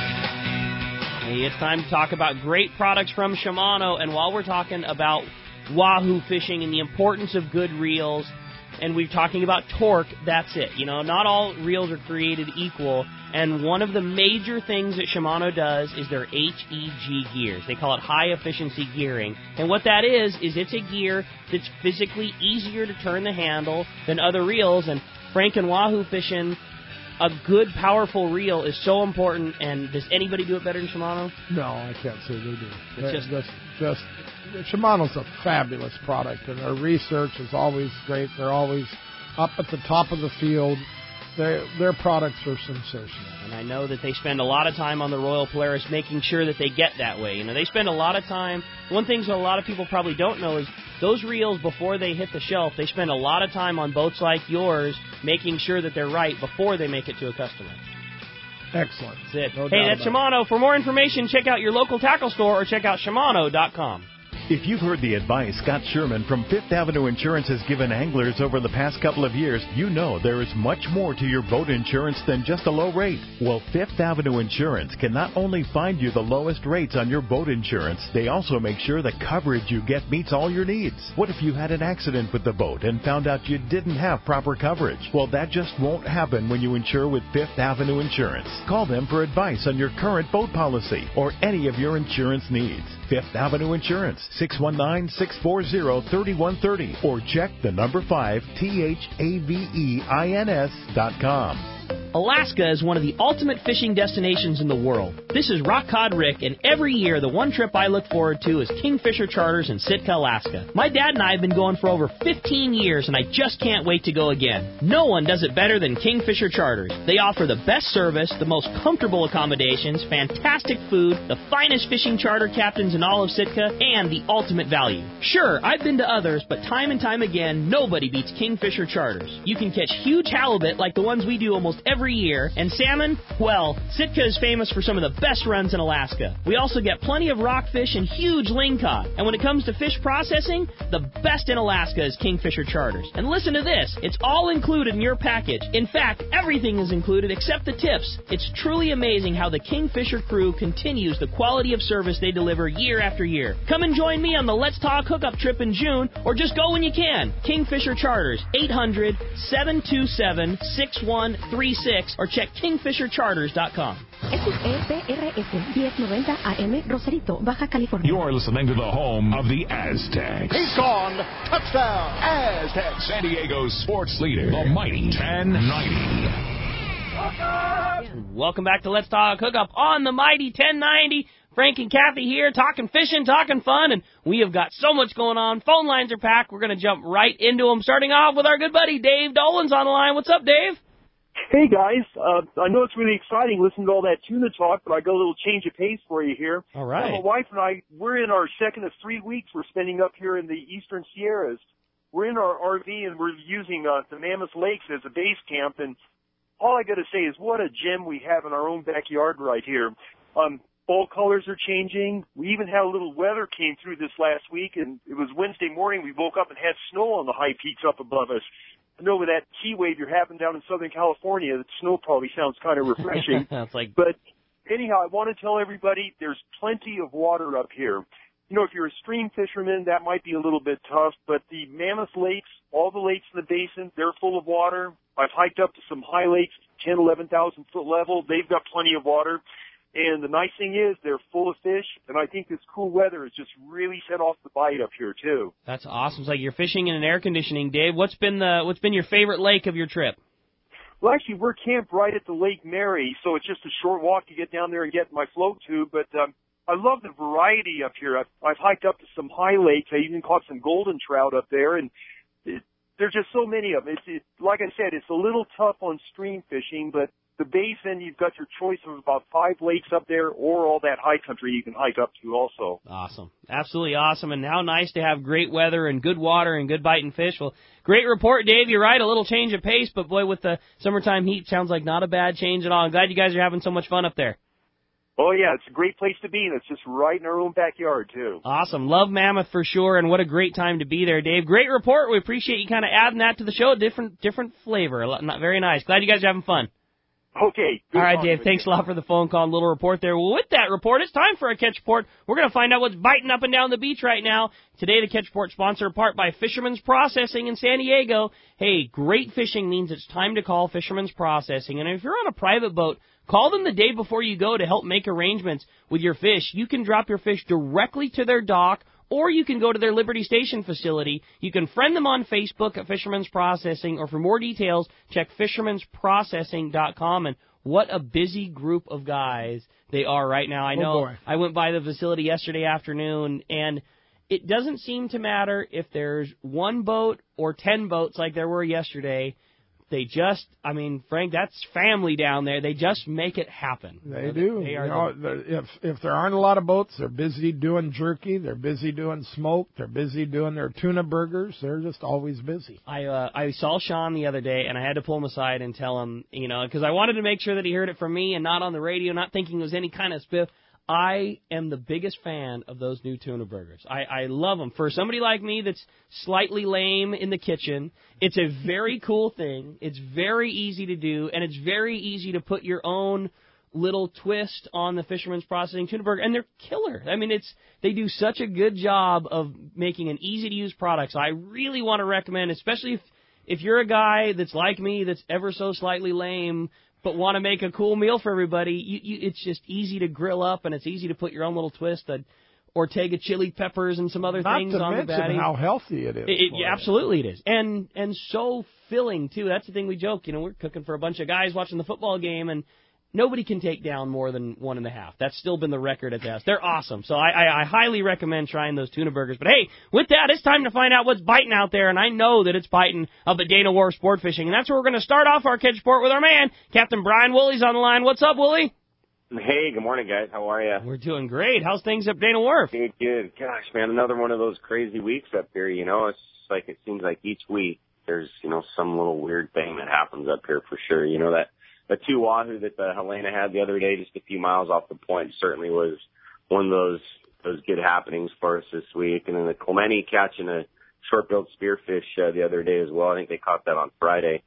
Hey, it's time to talk about great products from Shimano. And while we're talking about wahoo fishing and the importance of good reels, and we're talking about torque, that's it. You know, not all reels are created equal. And one of the major things that Shimano does is their H E G gears. They call it high-efficiency gearing. And what that is, is it's a gear that's physically easier to turn the handle than other reels. And Frank and wahoo fishing, a good, powerful reel is so important. And does anybody do it better than Shimano? No, I can't say they do. It's just, just, just Shimano's a fabulous product, and their research is always great. They're always up at the top of the field. Their, their products are sensational. And I know that they spend a lot of time on the Royal Polaris making sure that they get that way. You know, they spend a lot of time. One thing that a lot of people probably don't know is those reels, before they hit the shelf, they spend a lot of time on boats like yours, making sure that they're right before they make it to a customer. Excellent. That's it. No hey, that's Shimano. For more information, check out your local tackle store or check out Shimano dot com. If you've heard the advice Scott Sherman from Fifth Avenue Insurance has given anglers over the past couple of years, you know there is much more to your boat insurance than just a low rate. Well, Fifth Avenue Insurance can not only find you the lowest rates on your boat insurance, they also make sure the coverage you get meets all your needs. What if you had an accident with the boat and found out you didn't have proper coverage? Well, that just won't happen when you insure with Fifth Avenue Insurance. Call them for advice on your current boat policy or any of your insurance needs. Fifth Avenue Insurance, six one nine, six four zero, three one three zero, or check the number five, T H A V E I N S dot com. Alaska is one of the ultimate fishing destinations in the world. This is Rock Cod Rick, and every year the one trip I look forward to is Kingfisher Charters in Sitka, Alaska. My dad and I have been going for over fifteen years, and I just can't wait to go again. No one does it better than Kingfisher Charters. They offer the best service, the most comfortable accommodations, fantastic food, the finest fishing charter captains in all of Sitka, and the ultimate value. Sure, I've been to others, but time and time again, nobody beats Kingfisher Charters. You can catch huge halibut like the ones we do almost every Every year, and salmon, well, Sitka is famous for some of the best runs in Alaska. We also get plenty of rockfish and huge lingcod. And when it comes to fish processing, the best in Alaska is Kingfisher Charters. And listen to this, it's all included in your package. In fact, everything is included except the tips. It's truly amazing how the Kingfisher crew continues the quality of service they deliver year after year. Come and join me on the Let's Talk hookup trip in June, or just go when you can. Kingfisher Charters, eight hundred, seven two seven, six one three six. Or check kingfisher charters dot com. X E P R S ten ninety A M, Rosarito, Baja California. You're listening to the home of the Aztecs. He's gone. Touchdown, Aztecs. San Diego's sports leader, the mighty ten ninety. Welcome back to Let's Talk Hookup on the mighty ten ninety. Frank and Kathy here, talking fishing, talking fun, and we have got so much going on. Phone lines are packed. We're going to jump right into them, starting off with our good buddy Dave Dolan's on the line. What's up, Dave? Hey, guys. Uh, I know it's really exciting listening to all that tuna talk, but I got a little change of pace for you here. All right. Uh, my wife and I, we're in our second of three weeks we're spending up here in the Eastern Sierras. We're in our R V, and we're using uh, the Mammoth Lakes as a base camp, and all I got to say is what a gem we have in our own backyard right here. Um, fall colors are changing. We even had a little weather came through this last week, and it was Wednesday morning. We woke up and had snow on the high peaks up above us. I know with that heat wave you're having down in Southern California, the snow probably sounds kind of refreshing. That's like... But anyhow, I want to tell everybody there's plenty of water up here. You know, if you're a stream fisherman, that might be a little bit tough, but the Mammoth Lakes, all the lakes in the basin, they're full of water. I've hiked up to some high lakes, ten, eleven thousand foot level. They've got plenty of water. And the nice thing is they're full of fish, and I think this cool weather has just really set off the bite up here, too. That's awesome. It's like you're fishing in an air conditioning, Dave. What's been the what's been your favorite lake of your trip? Well, actually, we're camped right at the Lake Mary, so it's just a short walk to get down there and get my float tube. But um, I love the variety up here. I've, I've hiked up to some high lakes. I even caught some golden trout up there, and it, there's just so many of them. It's, it, like I said, it's a little tough on stream fishing, but the basin, you've got your choice of about five lakes up there or all that high country you can hike up to also. Awesome. Absolutely awesome. And how nice to have great weather and good water and good biting fish. Well, great report, Dave. You're right, a little change of pace, but boy, with the summertime heat, sounds like not a bad change at all. I'm glad you guys are having so much fun up there. Oh, yeah, it's a great place to be, and it's just right in our own backyard, too. Awesome. Love Mammoth for sure, and what a great time to be there, Dave. Great report. We appreciate you kind of adding that to the show. Different different flavor. Not very nice. Glad you guys are having fun. Okay. All right, Dave, thanks a lot for the phone call and little report there. Well, with that report, it's time for a Catch Report. We're going to find out what's biting up and down the beach right now. Today, the Catch Report sponsored in part by Fisherman's Processing in San Diego. Hey, great fishing means it's time to call Fisherman's Processing. And if you're on a private boat, call them the day before you go to help make arrangements with your fish. You can drop your fish directly to their dock, or you can go to their Liberty Station facility. You can friend them on Facebook at Fisherman's Processing, or for more details, check fishermans processing dot com. And what a busy group of guys they are right now. I know oh I went by the facility yesterday afternoon, and it doesn't seem to matter if there's one boat or ten boats like there were yesterday. they just, I mean, Frank, that's family down there. They just make it happen. They you know, do. They are you know, the, if if there aren't a lot of boats, they're busy doing jerky. They're busy doing smoke. They're busy doing their tuna burgers. They're just always busy. I uh, I saw Sean the other day, and I had to pull him aside and tell him, you know, because I wanted to make sure that he heard it from me and not on the radio, not thinking it was any kind of spiff. I am the biggest fan of those new tuna burgers. I, I love them. For somebody like me that's slightly lame in the kitchen, it's a very cool thing. It's very easy to do, and it's very easy to put your own little twist on the Fisherman's Processing tuna burger, and they're killer. I mean, it's they do such a good job of making an easy-to-use product. So I really want to recommend, especially if, if you're a guy that's like me that's ever so slightly lame, but want to make a cool meal for everybody, you, you, it's just easy to grill up, and it's easy to put your own little twist, uh, Ortega chili peppers and some other Not things to on the mention patty. how healthy it is. It, it, yeah, absolutely it is. And and so filling, too. That's the thing we joke. You know, we're cooking for a bunch of guys watching the football game, and nobody can take down more than one and a half. That's still been the record at best. They're awesome. So I, I, I highly recommend trying those tuna burgers. But, hey, with that, it's time to find out what's biting out there, and I know that it's biting up at Dana Wharf Sport Fishing. And that's where we're going to start off our Catch Sport with our man, Captain Brian Woolley's on the line. What's up, Woolley? Hey, good morning, guys. How are you? We're doing great. How's things up Dana Wharf? Good, good. Gosh, man, another one of those crazy weeks up here. You know, it's like it seems like each week there's, you know, some little weird thing that happens up here for sure. You know, that the two wahoo that the Helena had the other day, just a few miles off the point, certainly was one of those those good happenings for us this week. And then the Clemente catching a short-billed spearfish uh, the other day as well. I think they caught that on Friday.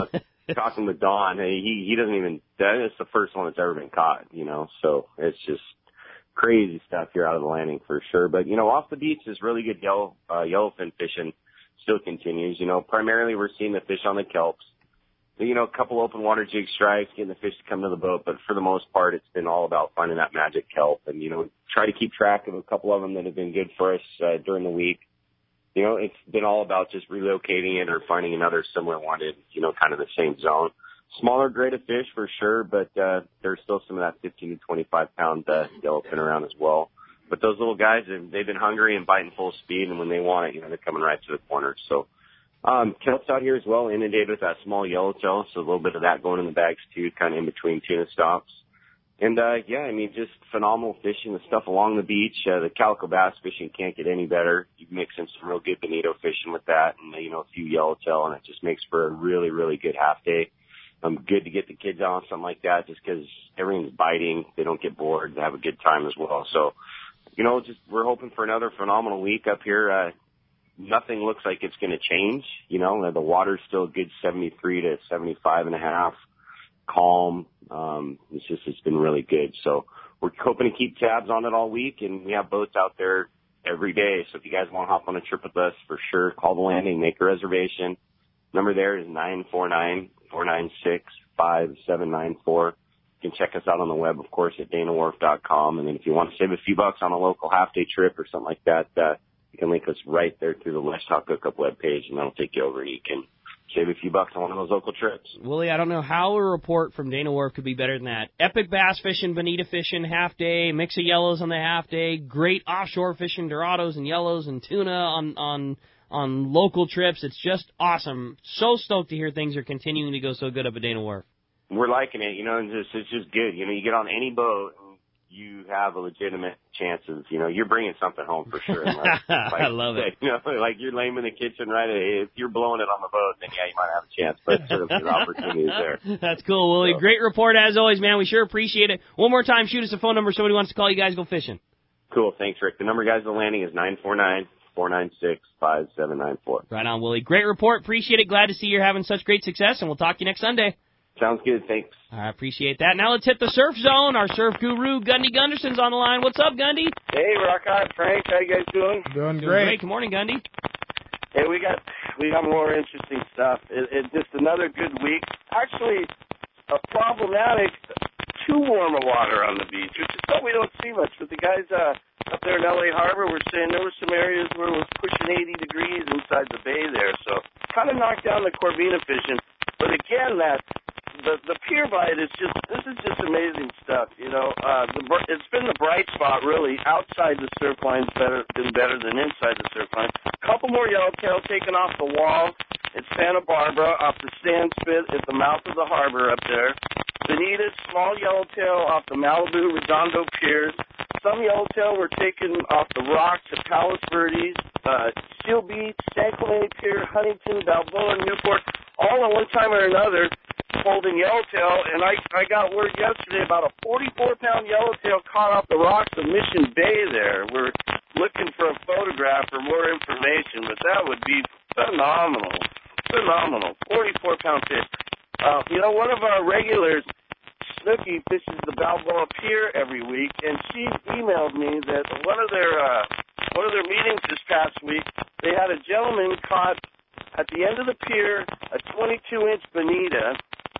Talking with Don, he he doesn't even. That is the first one that's ever been caught. You know, so it's just crazy stuff here out of the landing for sure. But you know, off the beach is really good yellow uh, yellowfin fishing still continues. You know, primarily we're seeing the fish on the kelps. You know, a couple open water jig strikes, getting the fish to come to the boat, but for the most part, it's been all about finding that magic kelp and, you know, try to keep track of a couple of them that have been good for us uh, during the week. You know, it's been all about just relocating it or finding another similar one in, you know, kind of the same zone. Smaller grade of fish for sure, but uh, there's still some of that fifteen to twenty-five pound uh, yellowfin around as well. But those little guys, they've been hungry and biting full speed, and when they want it, you know, they're coming right to the corner. So, Um, kelps out here as well, inundated with that small yellowtail, so a little bit of that going in the bags too, kind of in between tuna stops. And, uh, yeah, I mean, just phenomenal fishing, the stuff along the beach. Uh, the calico bass fishing can't get any better. You mix in some real good bonito fishing with that and, you know, a few yellowtail, and it just makes for a really, really good half day. Um, good to get the kids out on something like that just because everything's biting. They don't get bored. They have a good time as well. So, you know, just we're hoping for another phenomenal week up here. Uh, Nothing looks like it's going to change. You know, the water's still a good seventy-three to seventy-five and a half, calm. Um, it's just, it's been really good. So we're hoping to keep tabs on it all week, and we have boats out there every day. So if you guys want to hop on a trip with us, for sure, call the landing, make a reservation. Number there is nine four nine, four nine six, five seven nine four. You can check us out on the web, of course, at dana wharf dot com. And then if you want to save a few bucks on a local half-day trip or something like that, uh, you can link us right there through the Let's Talk Hookup webpage, and that'll take you over, and you can save a few bucks on one of those local trips. Willie, I don't know how a report from Dana Wharf could be better than that. Epic bass fishing, bonita fishing, half day, mix of yellows on the half day, great offshore fishing, dorados and yellows and tuna on on on local trips. It's just awesome. So stoked to hear things are continuing to go so good up at Dana Wharf. We're liking it. You know, it's just, it's just good. You know, you get on any boat, you have a legitimate chance of, you know, you're bringing something home for sure. Like, like, I love it. You know, like you're lame in the kitchen, right? If you're blowing it on the boat, then yeah, you might have a chance, but certainly the opportunity is there. That's cool, Willie. So. Great report as always, man. We sure appreciate it. One more time, shoot us a phone number. Somebody wants to call you guys, go fishing. Cool. Thanks, Rick. The number, guys, the landing is nine four nine, four nine six, five seven nine four. Right on, Willie. Great report. Appreciate it. Glad to see you're having such great success, and we'll talk to you next Sunday. Sounds good. Thanks. I appreciate that. Now let's hit the surf zone. Our surf guru, Gundy Gunderson's on the line. What's up, Gundy? Hey, Rock On, Frank. How you guys doing? Doing Doing great. great. Good morning, Gundy. Hey, we got we got more interesting stuff. It, it's just another good week. Actually, a problematic too warm of water on the beach, which is something we don't see much. But the guys uh, up there in L A Harbor were saying there were some areas where it was pushing eighty degrees inside the bay there. So kind of knocked down the Corvina fishing. But again, that the the pier bite is just this is just amazing stuff. You know, uh, the it's been the bright spot really. Outside the surf line's better been better than inside the surf line. A couple more yellowtail taken off the wall. in Santa Barbara off the sand spit at the mouth of the harbor up there. Bonitas, small yellowtail off the Malibu Redondo Piers. Some yellowtail were taken off the rocks at Palos Verdes, uh, Seal Beach, San Clemente Pier, Huntington, Balboa, Newport, all at one time or another holding yellowtail. And I, I got word yesterday about a forty-four pound yellowtail caught off the rocks of Mission Bay there. We're looking for a photograph or more information, but that would be phenomenal. Phenomenal. forty-four pound fish. Uh, you know, one of our regulars, Snooki, fishes the Balboa Pier every week, and she emailed me that one of their uh, one of their meetings this past week, they had a gentleman caught at the end of the pier a twenty-two inch bonita,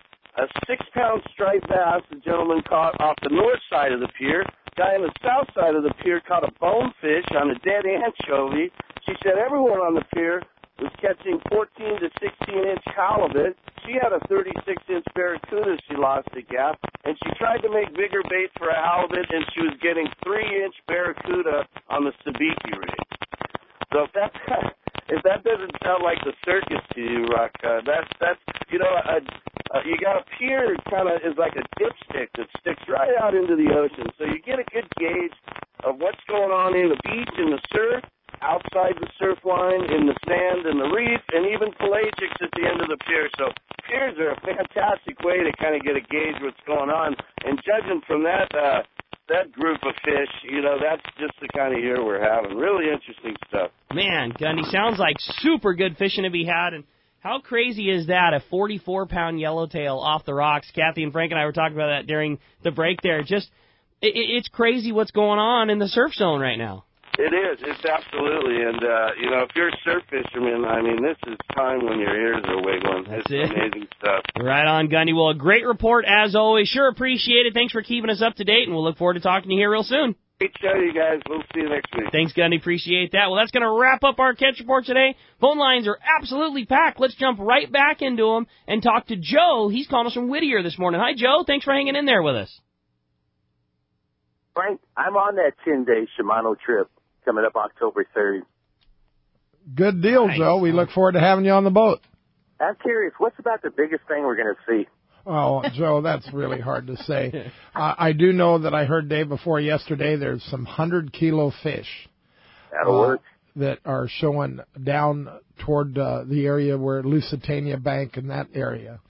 a six pound striped bass the gentleman caught off the north side of the pier. Guy on the south side of the pier caught a bonefish on a dead anchovy. She said everyone on the pier was catching fourteen to sixteen inch halibut. She had a thirty-six inch barracuda she lost to Gap, and she tried to make bigger bait for a halibut, and she was getting three inch barracuda on the sabiki rig. So if that if that doesn't sound like the circus to you, Rock, uh, that's that's you know a, a, you got a pier kind of is like a dipstick that sticks right out into the ocean, so you get a good gauge of what's going on in the beach and the surf, outside the surf line, in the sand and the reef, and even pelagics at the end of the pier. So piers are a fantastic way to kind of get a gauge what's going on. And judging from that uh, that group of fish, you know, that's just the kind of year we're having. Really interesting stuff. Man, Gundy, sounds like super good fishing to be had. And how crazy is that, a forty-four pound yellowtail off the rocks? Kathy and Frank and I were talking about that during the break there. Just, it, it's crazy what's going on in the surf zone right now. It is. It's absolutely. And, uh, you know, if you're a surf fisherman, I mean, this is time when your ears are wiggling. That's it's it. Amazing stuff. Right on, Gundy. Well, a great report as always. Sure appreciate it. Thanks for keeping us up to date, and we'll look forward to talking to you here real soon. Great show, you guys. We'll see you next week. Thanks, Gundy. Appreciate that. Well, that's going to wrap up our catch report today. Phone lines are absolutely packed. Let's jump right back into them and talk to Joe. He's calling us from Whittier this morning. Hi, Joe. Thanks for hanging in there with us. Frank, I'm on that ten-day Shimano trip coming up October third. Good deal, Nice. Joe. We look forward to having you on the boat. I'm curious, what's about the biggest thing we're going to see? Oh, Joe, that's really hard to say. Uh, I do know that I heard day before yesterday there's some hundred-kilo fish That'll uh, work. that are showing down toward uh, the area where Lusitania Bank and that area.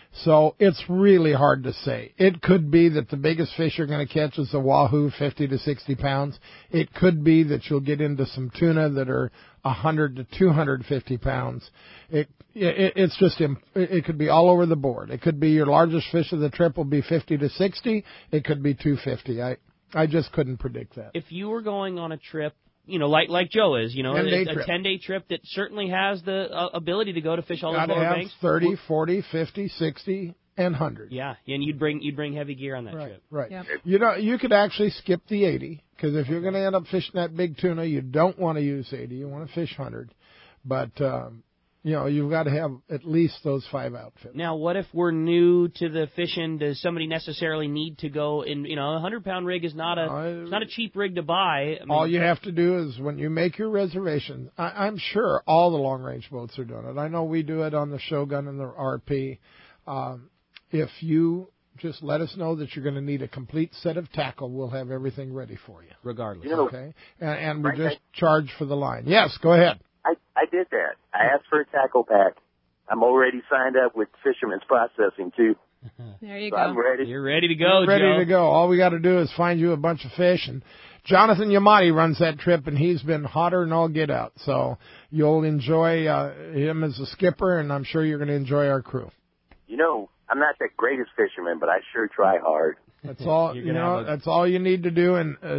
So it's really hard to say. It could be that the biggest fish you're going to catch is a wahoo, fifty to sixty pounds. It could be that you'll get into some tuna that are one hundred to two hundred fifty pounds. It, it it's just it could be all over the board. It could be your largest fish of the trip will be fifty to sixty. It could be two fifty. I I just couldn't predict that. If you were going on a trip, you know, like like Joe is, you know, ten-day a trip. ten-day trip that certainly has the uh, ability to go to fish all Got the to lower have banks. thirty, forty, fifty, sixty, and one hundred. Yeah, and you'd bring you'd bring heavy gear on that Right, trip. right. Yep. You know, you could actually skip the eighty, because if you're going to end up fishing that big tuna, you don't want to use eighty. You want to fish one hundred. But, um, you know, you've got to have at least those five outfits. Now, what if we're new to the fishing? Does somebody necessarily need to go in? You know, a hundred pound rig is not a Uh, it's not a cheap rig to buy. I mean, All you have to do is when you make your reservation, I, I'm sure all the long-range boats are doing it. I know we do it on the Shogun and the R P. Um, if you just let us know that you're going to need a complete set of tackle, we'll have everything ready for you. regardless. You know, Okay? And, and we Frank, just charge for the line. Yes, go ahead. I, I did that. I asked for a tackle pack. I'm already signed up with Fisherman's Processing, too. There you So go. I'm ready. You're ready to go, ready Joe. to go. All we got to do is find you a bunch of fish. And Jonathan Yamati runs that trip, and he's been hotter than all get out. So you'll enjoy uh, him as a skipper, and I'm sure you're going to enjoy our crew. You know, I'm not the greatest fisherman, but I sure try hard. That's all. You're You gonna know, have a- that's all you need to do, and uh,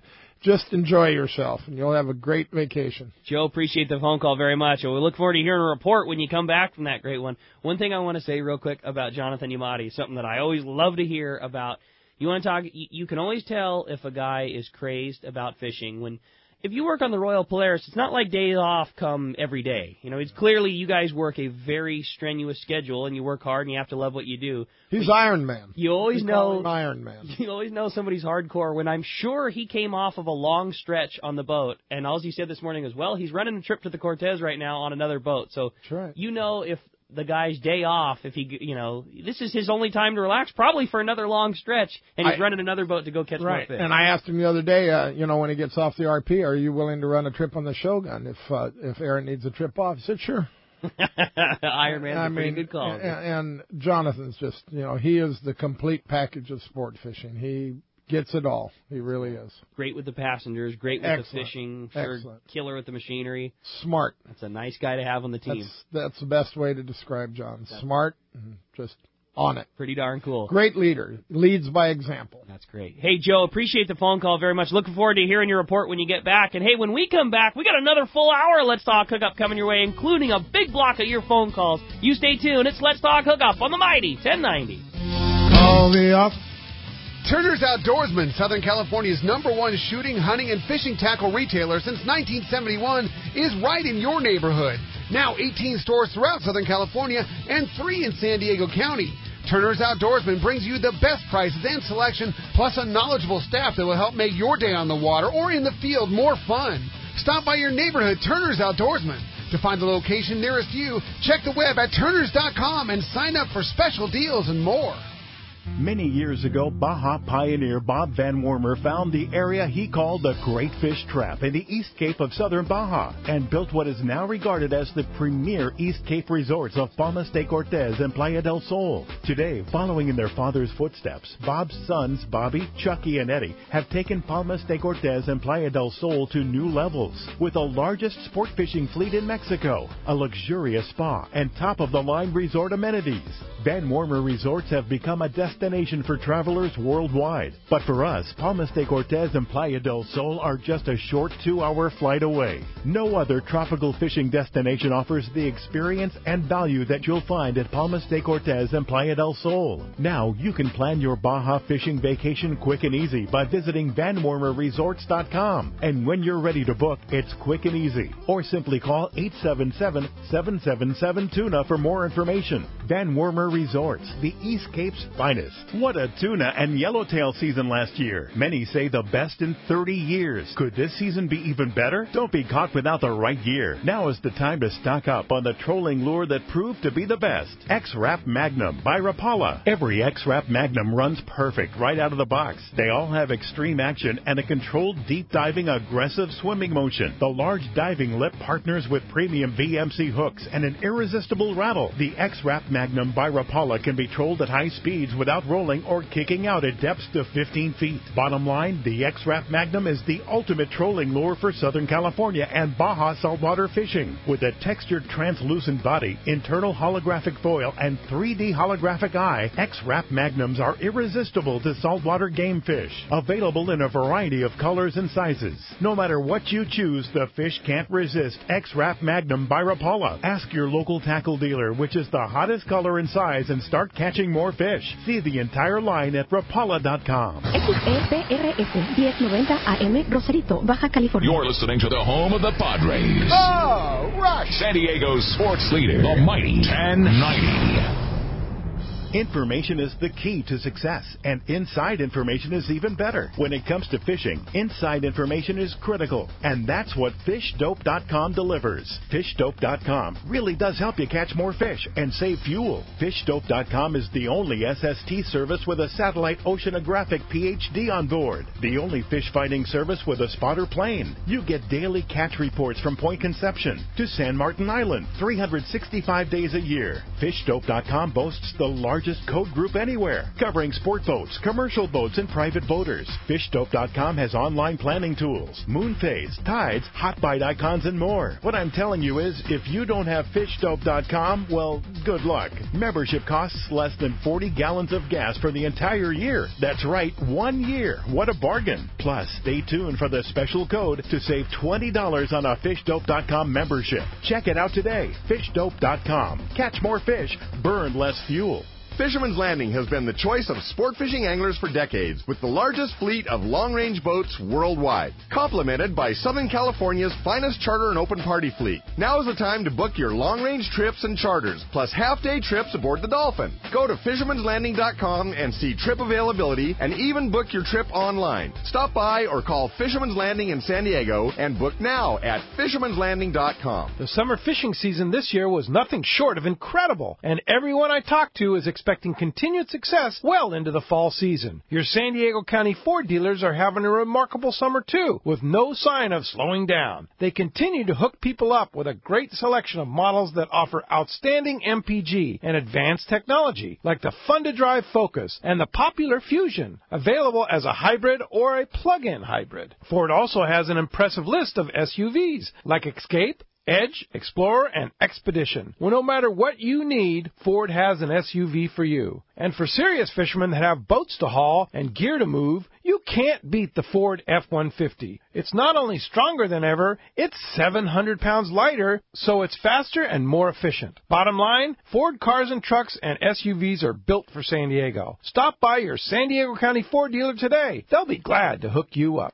just enjoy yourself, and you'll have a great vacation. Joe, appreciate the phone call very much. And we look forward to hearing a report when you come back from that great one. One thing I want to say real quick about Jonathan Yamati, something that I always love to hear about. You want to talk, you you can always tell if a guy is crazed about fishing when if you work on the Royal Polaris, it's not like days off come every day. You know, it's clearly you guys work a very strenuous schedule, and you work hard, and you have to love what you do. He's but Iron Man. You always we call know him Iron Man. You always know somebody's hardcore when I'm sure he came off of a long stretch on the boat, and all he said this morning as well, he's running a trip to the Cortez right now on another boat. So That's right. You know if the guy's day off, if he, you know, this is his only time to relax, probably for another long stretch, and he's I, running another boat to go catch right. more fish. And I asked him the other day, uh, you know, when he gets off the R P, are you willing to run a trip on the Shogun if uh, if Aaron needs a trip off? He said, sure. Iron Man's I a pretty mean, good call. And, and Jonathan's just, you know, he is the complete package of sport fishing. He gets it all. He really is. Great with the passengers, great with Excellent. the fishing, sure, Excellent. Killer with the machinery. Smart. That's a nice guy to have on the team. That's, that's the best way to describe John. Smart, and just on it. Pretty darn cool. Great leader. Leads by example. That's great. Hey, Joe, appreciate the phone call very much. Looking forward to hearing your report when you get back. And, hey, when we come back, we got another full hour of Let's Talk Hookup coming your way, including a big block of your phone calls. You stay tuned. It's Let's Talk Hookup on the mighty ten ninety. Call me up. Turner's Outdoorsman, Southern California's number one shooting, hunting, and fishing tackle retailer since nineteen seventy-one, is right in your neighborhood. Now eighteen stores throughout Southern California and three in San Diego County. Turner's Outdoorsman brings you the best prices and selection, plus a knowledgeable staff that will help make your day on the water or in the field more fun. Stop by your neighborhood Turner's Outdoorsman. To find the location nearest you, check the web at turners dot com and sign up for special deals and more. Many years ago, Baja pioneer Bob Van Wormer found the area he called the Great Fish Trap in the East Cape of southern Baja and built what is now regarded as the premier East Cape resorts of Palmas de Cortez and Playa del Sol. Today, following in their father's footsteps, Bob's sons, Bobby, Chucky, and Eddie, have taken Palmas de Cortez and Playa del Sol to new levels. With the largest sport fishing fleet in Mexico, a luxurious spa, and top-of-the-line resort amenities, Van Wormer Resorts have become a destination destination for travelers worldwide. But for us, Palmas de Cortez and Playa del Sol are just a short two-hour flight away. No other tropical fishing destination offers the experience and value that you'll find at Palmas de Cortez and Playa del Sol. Now you can plan your Baja fishing vacation quick and easy by visiting van wormer resorts dot com. And when you're ready to book, it's quick and easy. Or simply call eight seven seven, seven seven seven, tuna for more information. Van Wormer Resorts, the East Cape's finest. What a tuna and yellowtail season last year. Many say the best in thirty years. Could this season be even better? Don't be caught without the right gear. Now is the time to stock up on the trolling lure that proved to be the best. X-Rap Magnum by Rapala. Every X-Rap Magnum runs perfect right out of the box. They all have extreme action and a controlled deep diving aggressive swimming motion. The large diving lip partners with premium V M C hooks and an irresistible rattle. The X-Rap Magnum by Rapala can be trolled at high speeds without rolling or kicking out at depths to fifteen feet. Bottom line, the X-Rap Magnum is the ultimate trolling lure for Southern California and Baja saltwater fishing. With a textured translucent body, internal holographic foil, and three D holographic eye, X-Rap Magnums are irresistible to saltwater game fish. Available in a variety of colors and sizes. No matter what you choose, the fish can't resist X-Rap Magnum by Rapala. Ask your local tackle dealer which is the hottest color and size and start catching more fish. See the entire line at rapala dot com. X E P R S ten ninety A M, Rosarito, Baja California. You're listening to the home of the Padres. Oh, right. San Diego's sports leader, the mighty ten ninety. Information is the key to success, and inside information is even better. When it comes to fishing, inside information is critical, and that's what fish dope dot com delivers. fish dope dot com really does help you catch more fish and save fuel. fish dope dot com is the only S S T service with a satellite oceanographic P H D on board. The only fish finding service with a spotter plane. You get daily catch reports from Point Conception to San Martin Island, three hundred sixty-five days a year. fish dope dot com boasts the largest code group anywhere, covering sport boats, commercial boats, and private boaters. fish dope dot com has online planning tools, moon phase, tides, hot bite icons, and more. What I'm telling you is, if you don't have fish dope dot com, well, good luck. Membership costs less than forty gallons of gas for the entire year. That's right, one year. What a bargain. Plus, stay tuned for the special code to save twenty dollars on a fish dope dot com membership. Check it out today. fish dope dot com. Catch more fish, burn less fuel. Fisherman's Landing has been the choice of sport fishing anglers for decades, with the largest fleet of long-range boats worldwide, complemented by Southern California's finest charter and open party fleet. Now is the time to book your long-range trips and charters, plus half-day trips aboard the Dolphin. Go to fishermans landing dot com and see trip availability, and even book your trip online. Stop by or call Fisherman's Landing in San Diego and book now at fishermans landing dot com. The summer fishing season this year was nothing short of incredible, and everyone I talked to is expecting continued success well into the fall season. Your San Diego County Ford dealers are having a remarkable summer too, with no sign of slowing down. They continue to hook people up with a great selection of models that offer outstanding M P G and advanced technology, like the fun-to-drive Focus and the popular Fusion, available as a hybrid or a plug-in hybrid. Ford also has an impressive list of S U Vs, like Escape, Edge, Explorer, and Expedition. Well, no matter what you need, Ford has an S U V for you. And for serious fishermen that have boats to haul and gear to move, you can't beat the Ford F one fifty. It's not only stronger than ever, it's seven hundred pounds lighter, so it's faster and more efficient. Bottom line, Ford cars and trucks and S U Vs are built for San Diego. Stop by your San Diego County Ford dealer today. They'll be glad to hook you up.